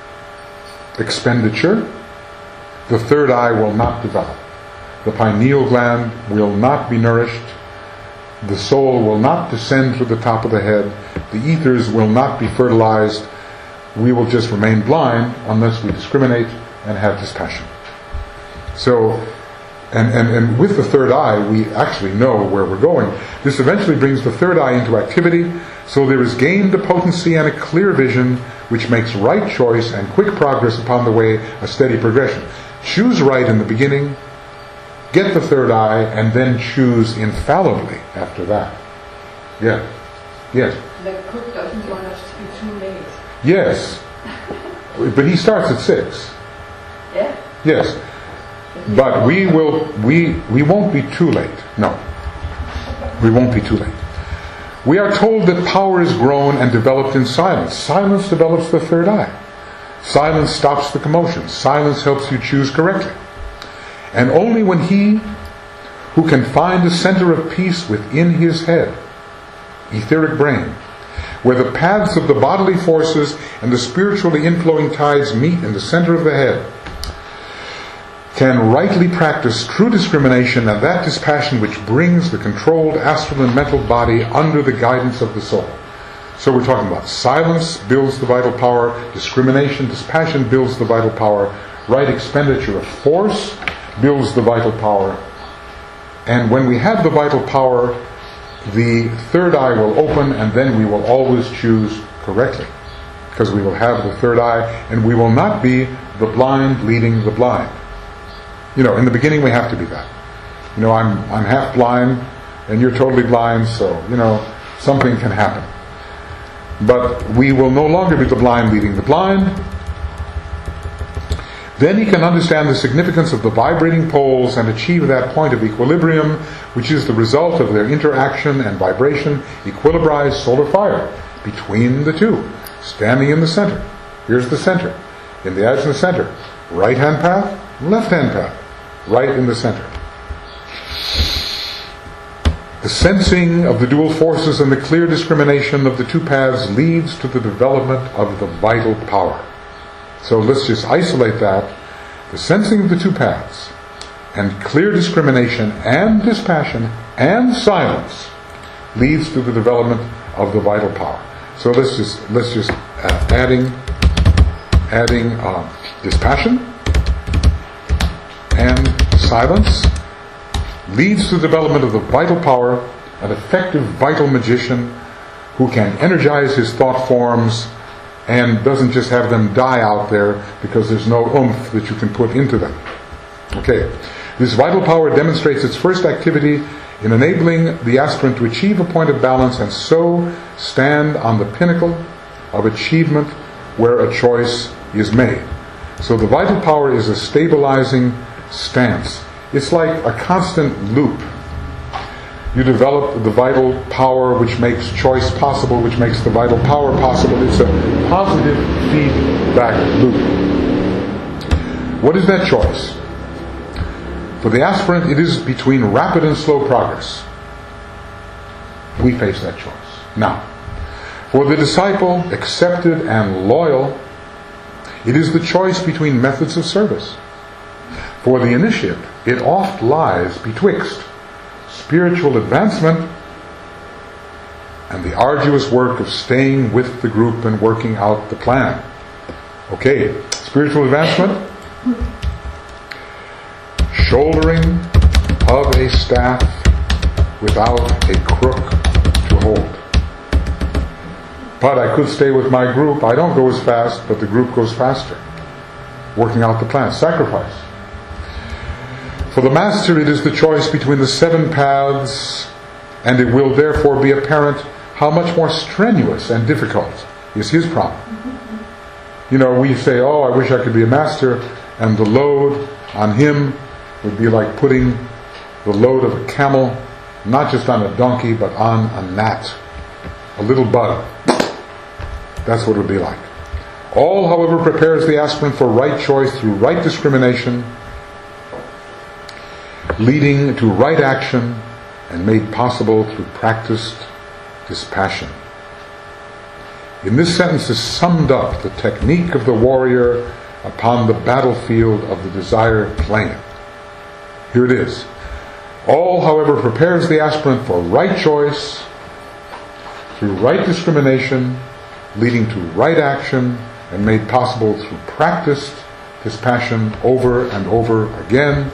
expenditure, the third eye will not develop. The pineal gland will not be nourished. The soul will not descend through the top of the head. The ethers will not be fertilized. We will just remain blind unless we discriminate and have dispassion. So, and, and, and with the third eye, we actually know where we're going. This eventually brings the third eye into activity, so there is gained a potency and a clear vision, which makes right choice and quick progress upon the way, a steady progression. Choose right in the beginning, get the third eye, and then choose infallibly after that. Yeah. Yes. The cook doesn't want us to be too late. Yes. But he starts at six. Yeah? Yes. But we will we we won't be too late. No. We won't be too late. We are told that power is grown and developed in silence. Silence develops the third eye. Silence stops the commotion. Silence helps you choose correctly. And only when he who can find a center of peace within his head, etheric brain, where the paths of the bodily forces and the spiritually inflowing tides meet in the center of the head, can rightly practice true discrimination and that dispassion which brings the controlled astral and mental body under the guidance of the soul. So we're talking about silence builds the vital power, discrimination, dispassion builds the vital power, right expenditure of force builds the vital power. And when we have the vital power, the third eye will open, and then we will always choose correctly, because we will have the third eye, and we will not be the blind leading the blind. You know, in the beginning we have to be that. You know, I'm I'm half blind, and you're totally blind, so, you know, something can happen. But we will no longer be the blind leading the blind. Then he can understand the significance of the vibrating poles and achieve that point of equilibrium, which is the result of their interaction and vibration, equilibrized solar fire between the two, standing in the center. Here's the center. In the edge of the center, right hand path, left hand path, right in the center. The sensing of the dual forces and the clear discrimination of the two paths leads to the development of the vital power. So let's just isolate that. The sensing of the two paths and clear discrimination and dispassion and silence leads to the development of the vital power. So let's just let's just uh, adding adding uh, dispassion and silence leads to the development of the vital power, an effective vital magician who can energize his thought forms and doesn't just have them die out there because there's no oomph that you can put into them. Okay, this vital power demonstrates its first activity in enabling the aspirant to achieve a point of balance and so stand on the pinnacle of achievement where a choice is made. So the vital power is a stabilizing stance. It's like a constant loop. You develop the vital power which makes choice possible, which makes the vital power possible. It's a positive feedback loop. What is that choice? For the aspirant, it is between rapid and slow progress. We face that choice. Now, for the disciple, accepted and loyal, it is the choice between methods of service. For the initiate, it oft lies betwixt spiritual advancement and the arduous work of staying with the group and working out the plan. Okay, spiritual advancement, shouldering of a staff without a crook to hold. But I could stay with my group. I don't go as fast, but the group goes faster. Working out the plan. Sacrifice. For the master, it is the choice between the seven paths, and it will therefore be apparent how much more strenuous and difficult is his problem. You know, we say, oh, I wish I could be a master, and the load on him would be like putting the load of a camel, not just on a donkey, but on a gnat, a little bug. That's what it would be like. All, however, prepares the aspirant for right choice through right discrimination, leading to right action, and made possible through practiced dispassion. In this sentence is summed up the technique of the warrior upon the battlefield of the desired plane. Here it is. All, however, prepares the aspirant for right choice through right discrimination, leading to right action, and made possible through practiced dispassion over and over again.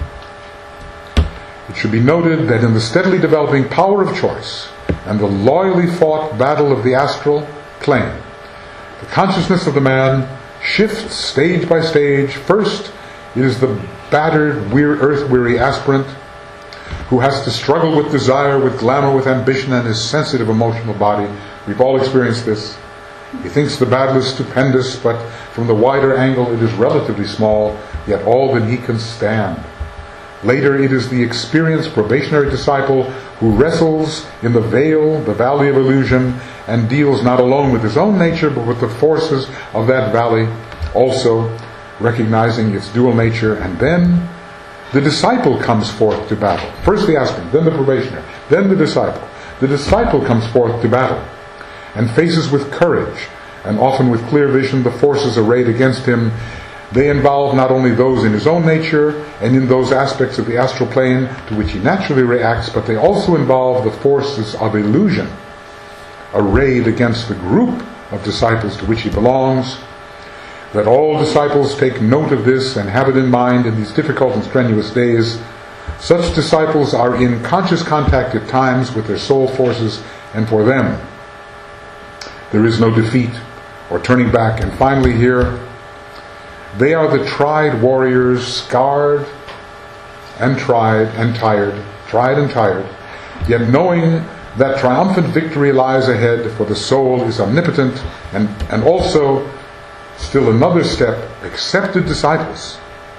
It should be noted that in the steadily developing power of choice and the loyally fought battle of the astral plane, the consciousness of the man shifts stage by stage. First, it is the battered, weir- earth-weary aspirant who has to struggle with desire, with glamour, with ambition, and his sensitive emotional body. We've all experienced this. He thinks the battle is stupendous, but from the wider angle it is relatively small, yet all that he can stand. Later it is the experienced probationary disciple who wrestles in the veil, the valley of illusion, and deals not alone with his own nature, but with the forces of that valley, also recognizing its dual nature. And then the disciple comes forth to battle. First the aspirant, then the probationary, then the disciple. The disciple comes forth to battle and faces with courage and often with clear vision the forces arrayed against him. They involve not only those in his own nature and in those aspects of the astral plane to which he naturally reacts, but they also involve the forces of illusion arrayed against the group of disciples to which he belongs. Let all disciples take note of this and have it in mind in these difficult and strenuous days. Such disciples are in conscious contact at times with their soul forces, and for them there is no defeat or turning back. And finally here, they are the tried warriors, scarred and tried and tired, tried and tired, yet knowing that triumphant victory lies ahead, for the soul is omnipotent, and, and also, still another step, accepted disciples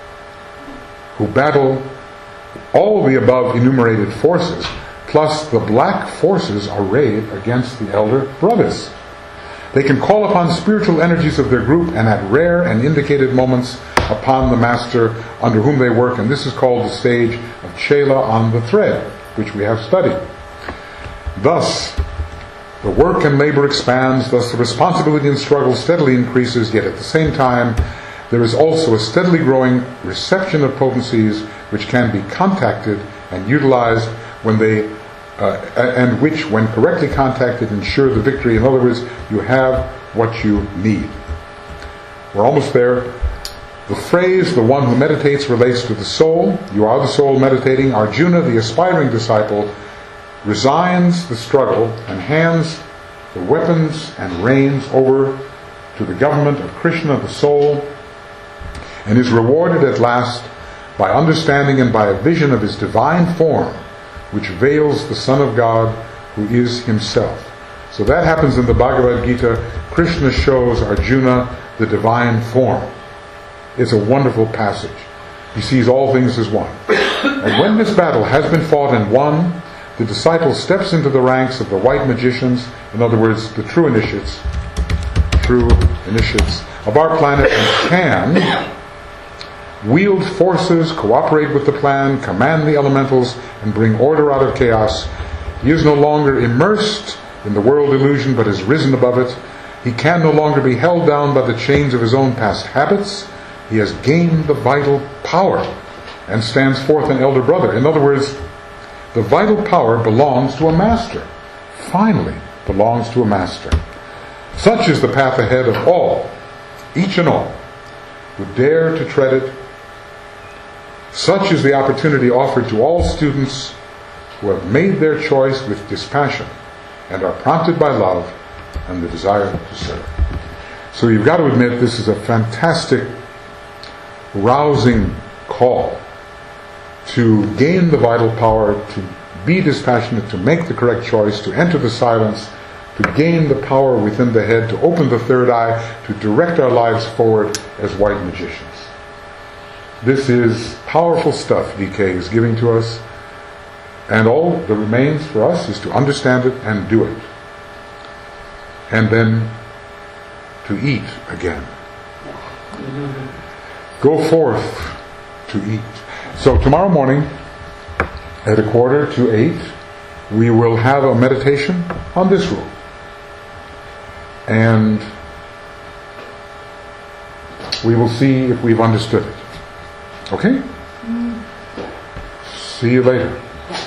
who battle all the above enumerated forces, plus the black forces arrayed against the elder brothers. They can call upon spiritual energies of their group and at rare and indicated moments upon the master under whom they work, and this is called the stage of Chela on the thread, which we have studied. Thus, the work and labor expands, thus the responsibility and struggle steadily increases, yet at the same time there is also a steadily growing reception of potencies which can be contacted and utilized when they Uh, and which, when correctly contacted, ensure the victory. In other words, you have what you need. We're almost there. The phrase, the one who meditates, relates to the soul. You are the soul meditating. Arjuna, the aspiring disciple, resigns the struggle and hands the weapons and reins over to the government of Krishna, the soul, and is rewarded at last by understanding and by a vision of his divine form, which veils the Son of God, who is himself. So that happens in the Bhagavad Gita. Krishna shows Arjuna the divine form. It's a wonderful passage. He sees all things as one. And when this battle has been fought and won, the disciple steps into the ranks of the white magicians, in other words, the true initiates, true initiates of our planet, and can wield forces, cooperate with the plan, command the elementals, and bring order out of chaos. He is no longer immersed in the world illusion, but has risen above it. He can no longer be held down by the chains of his own past habits. He has gained the vital power and stands forth an elder brother. In other words, the vital power belongs to a master. Finally, belongs to a master. Such is the path ahead of all, each and all, who dare to tread it. Such is the opportunity offered to all students who have made their choice with dispassion and are prompted by love and the desire to serve. So you've got to admit this is a fantastic, rousing call to gain the vital power, to be dispassionate, to make the correct choice, to enter the silence, to gain the power within the head, to open the third eye, to direct our lives forward as white magicians. This is powerful stuff D K is giving to us, and all that remains for us is to understand it and do it. And then to eat again. Go forth to eat. So tomorrow morning at a quarter to eight, we will have a meditation on this rule. And we will see if we've understood it. Okay? See you later.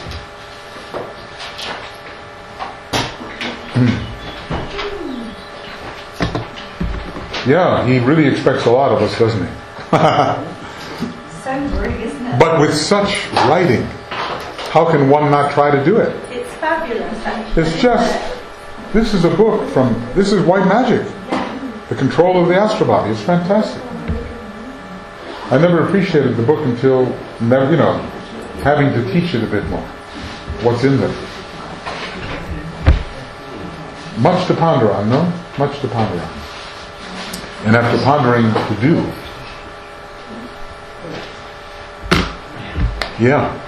Yeah, he really expects a lot of us, doesn't he? So boring, isn't it? But with such writing, how can one not try to do it? It's fabulous, actually. It's just, this is a book from, this is white magic. The control of the astral body. It's fantastic. I never appreciated the book until, never, you know, having to teach it a bit more. What's in there? Much to ponder on, no? Much to ponder on. And after pondering, to do. Yeah.